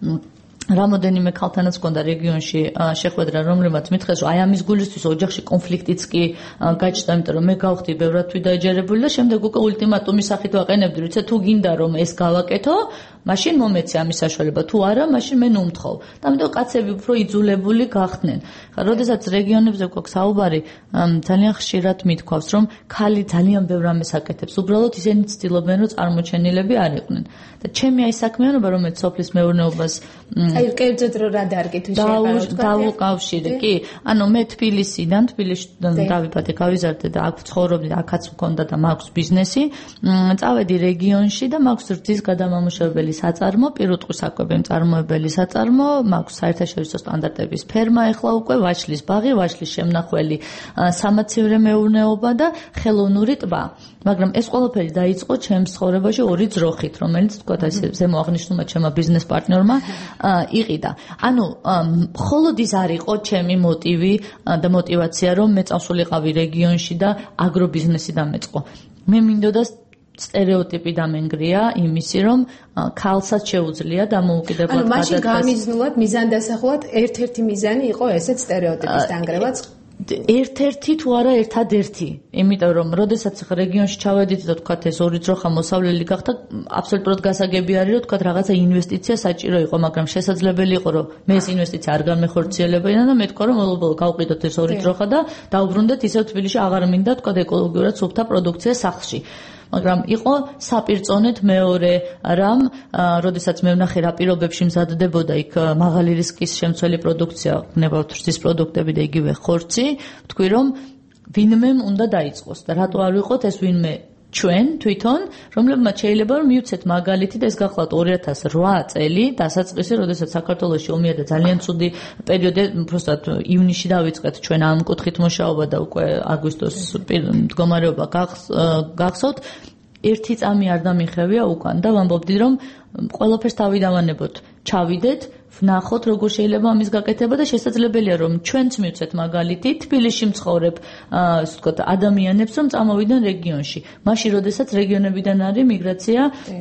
რამოდენიმე ქალთანაც ჰქონდა რეგიონში შეხვედრა, რომლებმაც მითხრეს, რომ აი ამის გულისთვის ოჯახში კონფლიქტიც კი გაჩნდა, იმიტომ რომ მე გავხდი ბევრად თვითდაეჯერებული და შემდეგ უკვე ულტიმატუმის სახით ვაყენებდი, როცა თუ გინდა რომ ეს გავაკეთო, მაშინ მომეცი ამის საშუალება, თუ არა, მაშინ მე ნუმთხოვ. და ამიტომ კაცები უფრო იძულებული გახდნენ. როდესაც რეგიონებზე გვაქვს საუბარი, ძალიან ხშირად მithქვავს, რომ ქალი ძალიან ბევრ ამას აკეთებს. უბრალოდ ისინი ცდილობენ, რომ წარმოჩენილები არ იყვნენ. და ჩემი აი საქმიანობა, რომელიც სოფლის მეურნეობას აი კერძოდ რო რა დარგით შეყავთ დავუკავშირე კი ანუ მე თბილისიდან თბილისიდან დავიბადე გავიზარდე და აქ ცხოვრობდი აქაც მქონდა და მაქვს ბიზნესი წავედი რეგიონში და მაქვს რძის გადამამუშავებელი საწარმო პირუტყვის საკვები მწარმოებელი საწარმო მაქვს საერთაშორისო სტანდარტების ფერმა ეხლა უკვე ვაშლის ბაღი ვაშლის შემნახველი სამაცივრე მეურნეობა და ხელოვნური ტბა მაგრამ ეს ყველაფერი დაიწყო ჩემს ცხოვრებაში ორი ძროხით რომელიც თქვა ასე ზემო აღნიშნულმა ჩემმა ბიზნეს პარტნიორმა იყიდა. ანუ მხოლოდ ის არ იყო ჩემი მოტივი და мотиваცია რომ მე წავსულიყავი რეგიონში და აგრობიზნესი დამეწყო. მე მინდოდა სტერეოტიპი დამენგრია იმისი რომ ქალსაც შეუძლია დამოუკიდებლად გადადგას. ანუ მაშინ გამიზნულად მიზანდასახულად ერთ-ერთი მიზანი იყო ესეც სტერეოტიპის დანგრევაც. ერთ-ერთი თუ არა ერთადერთი. იმიტომ რომ როდესაც რეგიონში ჩავედით და თქვათ ეს ორი ძროხა მოსავლელი გახდა, აბსოლუტურად გასაგები არის, რომ თქვათ რაღაცა ინვესტიცია საჭირო იყო, მაგრამ შესაძლებელი იყო, რომ მე ეს ინვესტიცია არ გამეხორციელებინა და მე თქვა, რომ მოლობოლო გავყიდოთ ეს ორი ძროხა და დავბრუნდეთ ისევ თბილისში აღარ მინდა თქვათ ეკოლოგიურად სუფთა პროდუქცია სახლში. მაგრამ იყო საპირწონეთ მეორე რამ, როდესაც მე ვნახე რა პირობებში მზადდებოდა იქ მაღალი რისკის შემცველი პროდუქცია, ნებავთ რძის პროდუქტები და იგივე ხორცი, ვთქვი რომ ვინმემ უნდა დაიწყოს და რატო არ ვიყოთ ეს ვინმე ჩვენ თვითონ, რომლებმაც შეიძლება რომ მივცეთ მაგალითი და ეს გახლავთ ორი ათას რვა წელი დასაწყისი, როდესაც საქართველოში ომია და ძალიან ცუდი პერიოდი, უბრალოდ ივნისში დავიწყეთ ჩვენ ამ კუთხით მუშაობა და უკვე აგვისტოს მდგომარეობა გახსოვთ. ერთი წამი არ დამიხევია უკან და ვამბობდი რომ ყველაფერს თავიდანვანებოთ, ჩავიდეთ ვნახოთ როგორ შეიძლება ამის გაკეთება და შესაძლებელია რომ ჩვენც მივცეთ მაგალითი თბილისში მცხოვრებ ასე ვთქვათ ადამიანებს რომ წამოვიდნენ რეგიონში. მაშინ როდესაც რეგიონებიდან არის მიგრაცია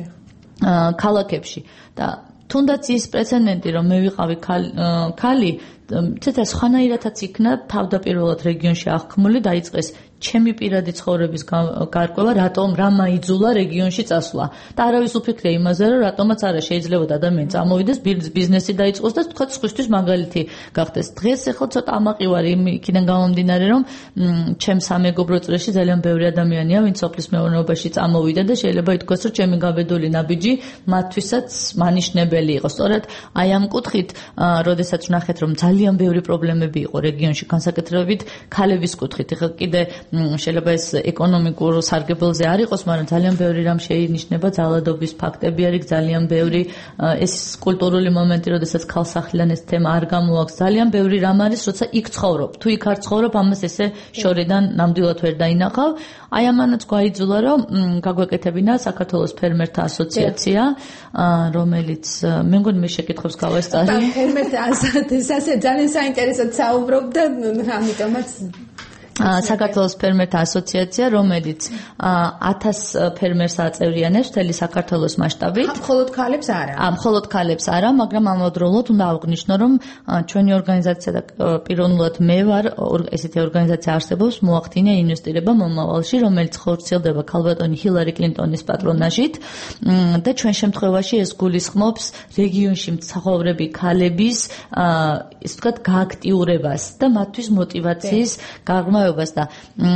ქალაქებში და თუნდაც ის პრეცედენტი რომ მე ვიყავი ქალი ცეთა სხვანაირადაც იქნა თავდაპირველად რეგიონში აღქმული დაიწყეს ჩემი პირადი ცხოვრების გარკვევა რატომ რა მაიძულა რეგიონში წასვლა და არავის უფიქრია იმაზე რომ რატომაც არა შეიძლება ადამიანი წამოვიდეს ბიზნესი დაიწყოს და თქვა სხვისთვის მაგალითი გახდეს დღეს ახლა ცოტა ამაყი ვარ იქიდან გამომდინარე რომ ჩემ სამეგობრო წრეში ძალიან ბევრი ადამიანია ვინც სოფლის მეურნეობაში წამოვიდა და შეიძლება ითქვას რომ ჩემი გაბედული ნაბიჯი მათთვისაც მანიშნებელი იყო სწორედ აი ამ კუთხით როდესაც ვნახეთ რომ ძალიან ბევრი პრობლემები იყო რეგიონში განსაკუთრებით ქალების კუთხით ეხლა კიდე შეიძლება ეს ეკონომიკურ სარგებელზე არ იყოს მაგრამ ძალიან ბევრი რამ შეინიშნება ძალადობის ფაქტები არის ძალიან ბევრი ეს კულტურული მომენტი როდესაც ქალსახლიდან ეს თემა არ გამოაქვს ძალიან ბევრი რამ არის როცა იქ ცხოვრობ თუ იქ არ ცხოვრობ ამას ესე შორიდან ნამდვილად ვერ დაინახავ აი ამანაც გვაიძულა რომ გაგვეკეთებინა საქართველოს ფერმერთა ასოციაცია რომელიც მე მგონი მე შეკითხვებს გავესწარი ფერმერთა ასოციაცია ძალიან საინტერესოდ საუბრობ და ამიტომაც საქართველოს ფერმერთა ასოციაცია, რომელიც ათას ფერმერს აწევრიანებს მთელი საქართველოს მასშტაბით. მხოლოდ ქალებს არა. მხოლოდ ქალებს არა, მაგრამ ამავდროულად უნდა აღვნიშნო, რომ ჩვენი ორგანიზაცია და პიროვნულად მე ვარ ესეთი ორგანიზაცია არსებობს, მოახდინა ინვესტირება მომავალში, რომელიც ხორციელდება ქალბატონი ჰილარი კლინტონის პატრონაჟით და ჩვენ შემთხვევაში ეს გულისხმობს რეგიონში მცხოვრები ქალების ისე ვთქვათ გააქტიურებას და მათთვის მოტივაციის გაღრმა და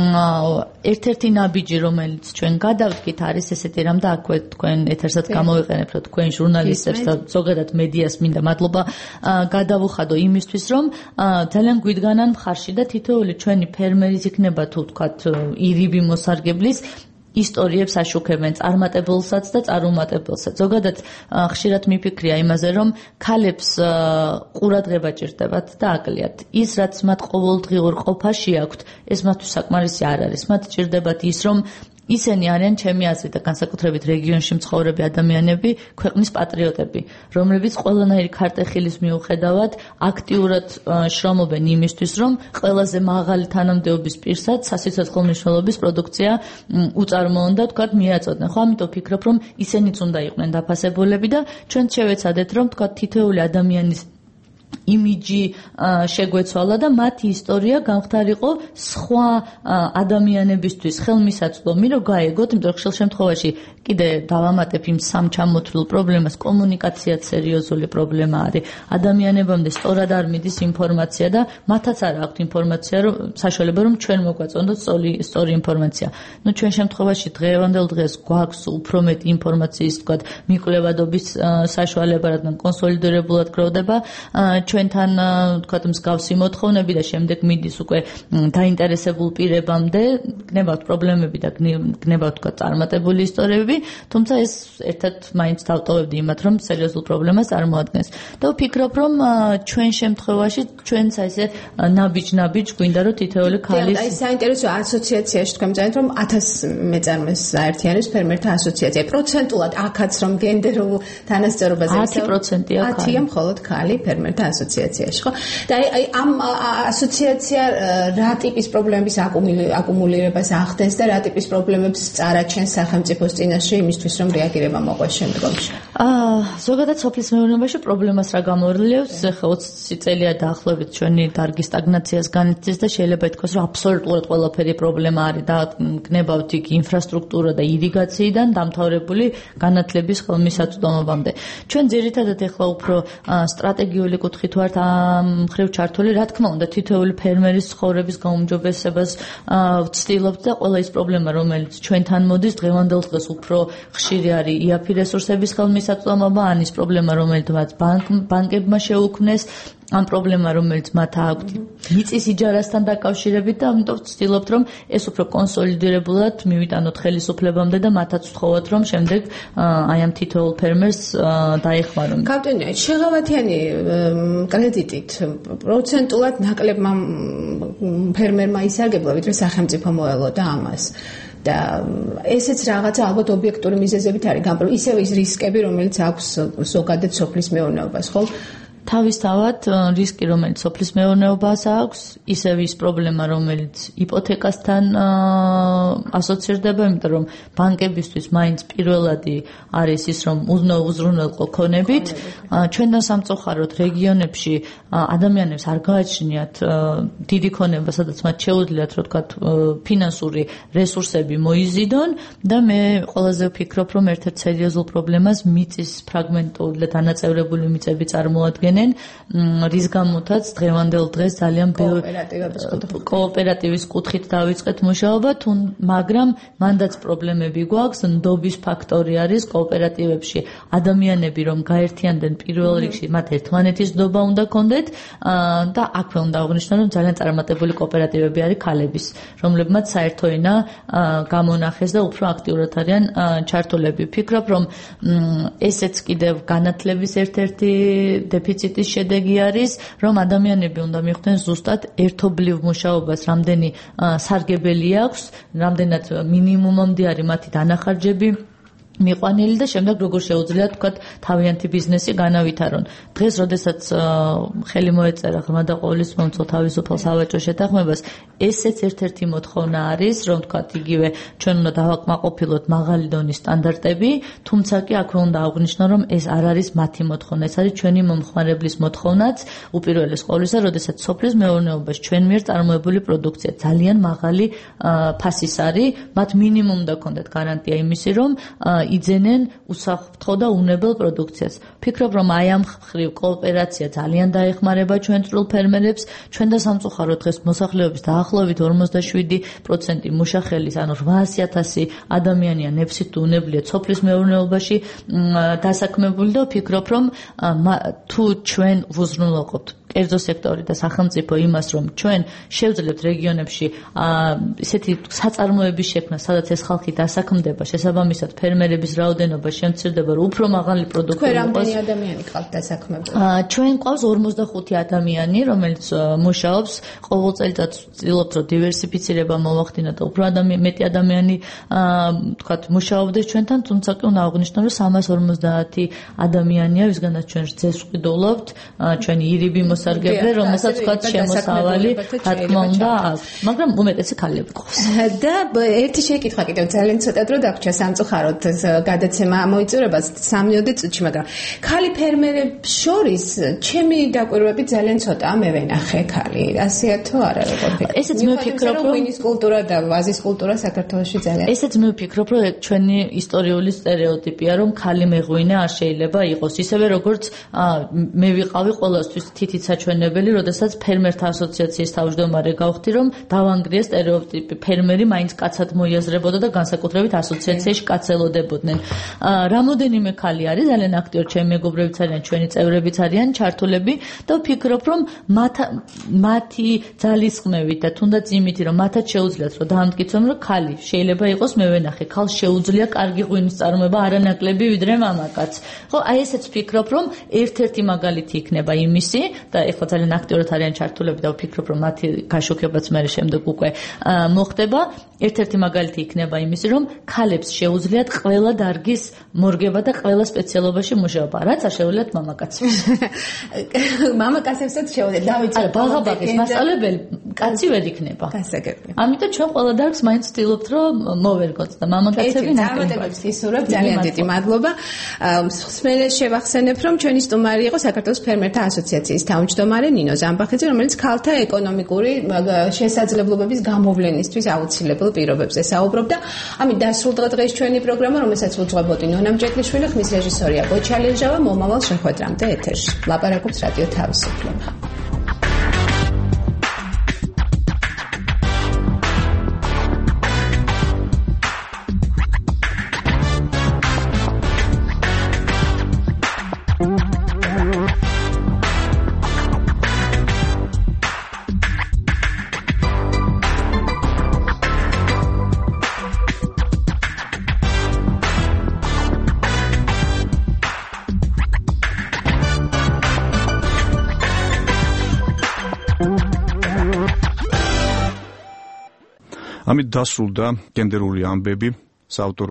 ერთ-ერთი ნაბიჯი რომელიც ჩვენ გადავდგით არის ესეთი რამ და აქვე თქვენ ეთერსაც გამოვიყენებთ რომ თქვენ ჟურნალისტებს და ზოგადად მედიას მინდა მადლობა გადავუხადო იმისთვის რომ ძალიან გვიდგანან მხარში და თითოეული ჩვენი ფერმერის იქნება თუ ვთქვათ ირიბი მოსარგებლის ისტორიებს აშუქებენ წარმატებელსაც და წარუმატებელსაც. ზოგადად ხშირად მიფიქრია იმაზე, რომ ქალებს ყურადღება ჭირდებათ და აკლიათ. ის რაც მათ ყოველდღიურ ყოფაში აქვთ, ეს მათთვის საკმარისი არ არის. მათ ჭირდებათ ის, რომ ისინი არიან ჩემი აზრით და განსაკუთრებით რეგიონში მცხოვრები ადამიანები, ქვეყნის პატრიოტები, რომლებიც ყველანაირი ქარტეხილის მიუხედავად აქტიურად შრომობენ იმისთვის, რომ ყველაზე მაღალი თანამდებობის პირსაც სასიცოცხლო მნიშვნელობის პროდუქცია უწარმოონ და თქვათ მიაწოდნენ. ხო, ამიტომ ვფიქრობ, რომ ისინიც უნდა იყვნენ დაფასებულები და ჩვენ შევეცადეთ, რომ თქვათ თითოეული ადამიანის იმიჯი შეგვეცვალა და მათი ისტორია გამختارიყო სხვა ადამიანებისთვის ხელმისაწვდომი რომ გაეგოთ, იმიტომ რომ ხშირ შემთხვევაში კიდე დავამატებ იმ სამ ჩამოთვლილ პრობლემას, კომუნიკაციაც სერიოზული პრობლემა არის. ადამიანებამდე სწორად არ მიდის ინფორმაცია და მათაც არ აქვთ ინფორმაცია, რომ საშუალება რომ ჩვენ მოგვაწონდოთ სწორი სწორი ინფორმაცია. ნუ ჩვენ შემთხვევაში დღევანდელ დღეს გვაქვს უფრო მეტი ინფორმაციის, თქვათ, მიკვლევადობის საშუალება, რადგან კონსოლიდირებულად გროვდება ჩვენთან თქვათ მსგავსი მოთხოვნები და შემდეგ მიდის უკვე დაინტერესებულ პირებამდე, გნებავთ პრობლემები და გნებავთ თქვათ წარმატებული ისტორიები, თუმცა ეს ერთად მაინც დავტოვებდი იმათ, რომ სერიოზულ პრობლემას წარმოადგენს. და ვფიქრობ, რომ ჩვენ შემთხვევაში ჩვენც ესე ნაბიჯ-ნაბიჯ გვინდა რომ თითოეული ქალის აი საინტერესო ასოციაციაში თქვენ ძალიან რომ ათას მეწარმეს აერთიანებს ფერმერთა ასოციაცია. პროცენტულად აქაც რომ გენდერულ თანასწორობაზე ათი პროცენტია ქალი. ათია მხოლოდ ქალი ფერმერთა ასოციაციაში, ხო? და აი ამ ასოციაცია რა ტიპის პრობლემების აკუმულირებას ახდენს და რა ტიპის პრობლემებს წარაჩენს სახელმწიფოს წინაშე იმისთვის, რომ რეაგირება მოყვეს შემდგომში? აა, ზოგადად სოფლის მეურნეობაში პრობლემას რა გამოვლევს, ახლა ოცი წელია დაახლოებით ჩვენი დარგი სტაგნაციას განიცდის და შეიძლება ითქვას, რომ აბსოლუტურად ყველაფერი პრობლემა არის და გნებავთ იქ ინფრასტრუქტურა და ირიგაციიდან დამთავრებული განათლების ხელმისაწვდომობამდე. ჩვენ ძირითადად ახლა უფრო სტრატეგიული კუთხით ვართ ამ მხრივ ჩართული, რა თქმა უნდა, თითოეული ფერმერის ცხოვრების გაუმჯობესებას ვცდილობთ და ყველა ის პრობლემა, რომელიც ჩვენთან მოდის, დღევანდელ დღეს უფრო ხშირი არის იაფი რესურსების ხელმისაწვდომობა, ან ის პრობლემა, რომელიც ბანკებმა შეუქმნეს, ამ პრობლემა, რომელიც მათ აქვთ მიწის იჯარასთან დაკავშირებით და ამიტომ ვცდილობთ, რომ ეს უფრო კონსოლიდირებულად მივიტანოთ ხელისუფლებამდე და მათაც ვთხოვოთ, რომ შემდეგ აი ამ თითოეულ ფერმერს დაეხმარონ. კაპიტანი, შეღავათიანი კრედიტით პროცენტულად ნაკლებმა ფერმერმა ისარგებლა, ვიდრე სახელმწიფო მოელოდა ამას. და ესეც რაღაცა ალბათ ობიექტური მიზეზებით არის გამპრობლემი, ისევ ის რისკები, რომელიც აქვს ზოგადად სოფლის მეურნეობას, ხო? თავისთავად რისკი, რომელიც სოფლის მეურნეობას აქვს, ისევ ის პრობლემა, რომელიც იპოთეკასთან ასოცირდება, იმიტომ რომ ბანკებისთვის მაინც პირველადი არის ის, რომ უზრუნველყო ქონებით. ჩვენთან სამწუხაროდ რეგიონებში ადამიანებს არ გააჩნიათ დიდი ქონება, სადაც მათ შეუძლიათ, რო ვთქვათ, ფინანსური რესურსები მოიზიდონ და მე ყველაზე ვფიქრობ, რომ ერთ-ერთ სერიოზულ პრობლემას მიწის ფრაგმენტული და დანაწევრებული მიწები წარმოადგენენ, რის გამოთაც დღევანდელ დღეს ძალიან ბევრი კოოპერატივის კუთხით დავიწყეთ მუშაობა, მაგრამ მანდაც პრობლემები გვაქვს, ნდობის ფაქტორი არის კოოპერატივებში ადამიანები რომ გაერთიანდნენ პირველ რიგში, მათ ერთმანეთის ნდობა უნდა ქონდეთ და აქვე უნდა აღნიშნო, რომ ძალიან წარმატებული კოოპერატივები არის ქალების, რომლებმაც საერთო ენა გამონახეს და უფრო აქტიურად არიან ჩართულები. ვფიქრობ, რომ ესეც კიდევ განათლების ერთ-ერთი დეფიციტის შედეგი არის, რომ ადამიანები უნდა მიხვდნენ ზუსტად ერთობლივ მუშაობას, რამდენი სარგებელი აქვს, რამდენად მინიმუმამდე არის მათი დანახარჯები მიყვანილი და შემდეგ როგორ შეუძლიათ თქვათ თავიანთი ბიზნესი განავითარონ. დღეს, როდესაც ხელი მოეწერა ღრმა და ყოვლისმომცველ თავისუფალ სავაჭრო შეთანხმებას, ესეც ერთ-ერთი მოთხოვნა არის, რომ თქვათ იგივე ჩვენ უნდა დავაკმაყოფილოთ მაღალი დონის სტანდარტები, თუმცა კი აქვე უნდა აღვნიშნო, რომ ეს არ არის მათი მოთხოვნა, ეს არის ჩვენი მომხმარებლის მოთხოვნაც, უპირველეს ყოვლისა, როდესაც სოფლის მეურნეობაში ჩვენ მიერ წარმოებული პროდუქცია ძალიან მაღალი ფასის არის, მათ მინიმუმ უნდა ქონდეთ გარანტია იმისი, რომ იძენენ უსაფრთხო და უნებელ პროდუქციას. ვფიქრობ, რომ აი ამ ხრივ კოოპერაცია ძალიან დაეხმარება ჩვენ წვრილ ფერმერებს, ჩვენ და სამწუხაროდ დღეს მოსახლეობის დაახლოებით ორმოცდაშვიდი პროცენტი მუშახელის, ანუ რვაასი ათასი ადამიანია ნებსით თუ უნებლიეთ სოფლის მეურნეობაში დასაქმებული და ვფიქრობ, რომ თუ ჩვენ ვუზრუნველყოფთ კერძო სექტორი და სახელმწიფო იმას, რომ ჩვენ შევძლებთ რეგიონებში ისეთი საწარმოების შექმნა, სადაც ეს ხალხი დასაქმდება, შესაბამისად ფერმერების რაოდენობა შემცირდება, რომ უფრო მაღალი პროდუქტი იყოს. რამდენი ადამიანი ყავთ დასაქმებული? ჩვენ ყავს ორმოცდახუთი ადამიანი, რომელიც მუშაობს, ყოველ წელიწად ვცდილობთ, რომ დივერსიფიცირება მოვახდინოთ და უფრო მეტი ადამიანი თქვათ მუშაობდეს ჩვენთან, თუმცა კი უნდა აღვნიშნო, რომ სამას ორმოცდაათი ადამიანია, ვისგანაც ჩვენ რძეს ვყიდულობთ, ჩვენი ირიბი მოსარგებლე, რომელსაც თქვათ შემოსავალი, რა თქმა უნდა, მაგრამ უმეტესი ქალები ყავს. და ერთი შეკითხვა კიდევ ძალიან ცოტა დრო დაგვრჩა სამწუხაროდ გადაცემა მოიწურება სამიოდე წუთში, მაგრამ ქალი ფერმერებს შორის ჩემი დაკვირვები ძალიან ცოტაა, მე ვენახე ქალი. ასეა თუ არა, როგორ ფიქრობ? ესეც მე ვფიქრობ, რომ ღვინის კულტურა და ვაზის კულტურა საქართველოში ძალიან. ესეც მე ვფიქრობ, რომ ჩვენი ისტორიული სტერეოტიპია, რომ ქალი მეღვინე არ შეიძლება იყოს. ისევე როგორც მე ვიყავი ყოველთვის თითით საჩვენებელი, როდესაც ფერმერთა ასოციაციის თავმჯდომარე გავხდი, რომ დავანგრია სტერეოტიპი, ფერმერი მაინც კაცად მოიაზრებოდა და განსაკუთრებით ასოციაციაში კაცელოდებოდნენ. რამოდენიმე ქალი არის, ძალიან აქტიურ ჩემი მეგობრებიც არიან, ჩვენი წევრებიც არიან ჩართულები და ვფიქრობ, რომ მათი ძალისხმევით და თუნდაც იმით, რომ მათაც შეუძლიათ, რომ დაამტკიცონ, რომ ქალი შეიძლება იყოს, მე ვენახე, ქალს შეუძლია კარგი ღვინის წარმოება არანაკლები ვიდრე მამაკაც. ხო, აი ესეც ვფიქრობ, რომ ერთ-ერთი მაგალითი იქნება იმისი და ეხლა ძალიან აქტიურად არიან ჩართულები და ვფიქრობ, რომ მათი გაშუქებაც მე შემდეგ უკვე მოხდება. ერთ-ერთი მაგალითი იქნება იმისი, რომ ქალებს შეუძლიათ ყველა დარგის მორგება და ყველა სპეციალობაში მუშაობა, რაც არ შეუძლიათ მამაკაცებს. მამაკაცებსაც შეუძლიათ. დავიწყოთ. არა, ბაღაბაღის მასწავლებელი კაცი ვერ იქნება. გასაგებია. ამიტომ ჩვენ ყველა დარგს მაინც ვცდილობთ, რომ მოვერგოთ და მამაკაცები ნაკლებად ისურვებ. ძალიან დიდი მადლობა. მსმენელს შევახსენებ, რომ ჩვენი სტუმარი იყო საქართველოს ფერმერთა ასოციაციის თავმჯდომარე ნინო ზამბახიძე, რომელიც ქალთა ეკონომიკური შესაძლებლობების გამოვლენისთვის აუცილებელ პირობებზე საუბრობდა. ამით დასრულდა დღეს ჩვენი პროგრამა, რომელსაც უძღვებოდი ნონა მჭედლიშვილი, ხმის რეჟისორია ბოჩა ლეჟავა, მომავალ შეხვედრამდე ეთერში. ლაპარაკობს რადიო თავისუფლება. ამით დასრულდა გენდერული ამბები საავტორო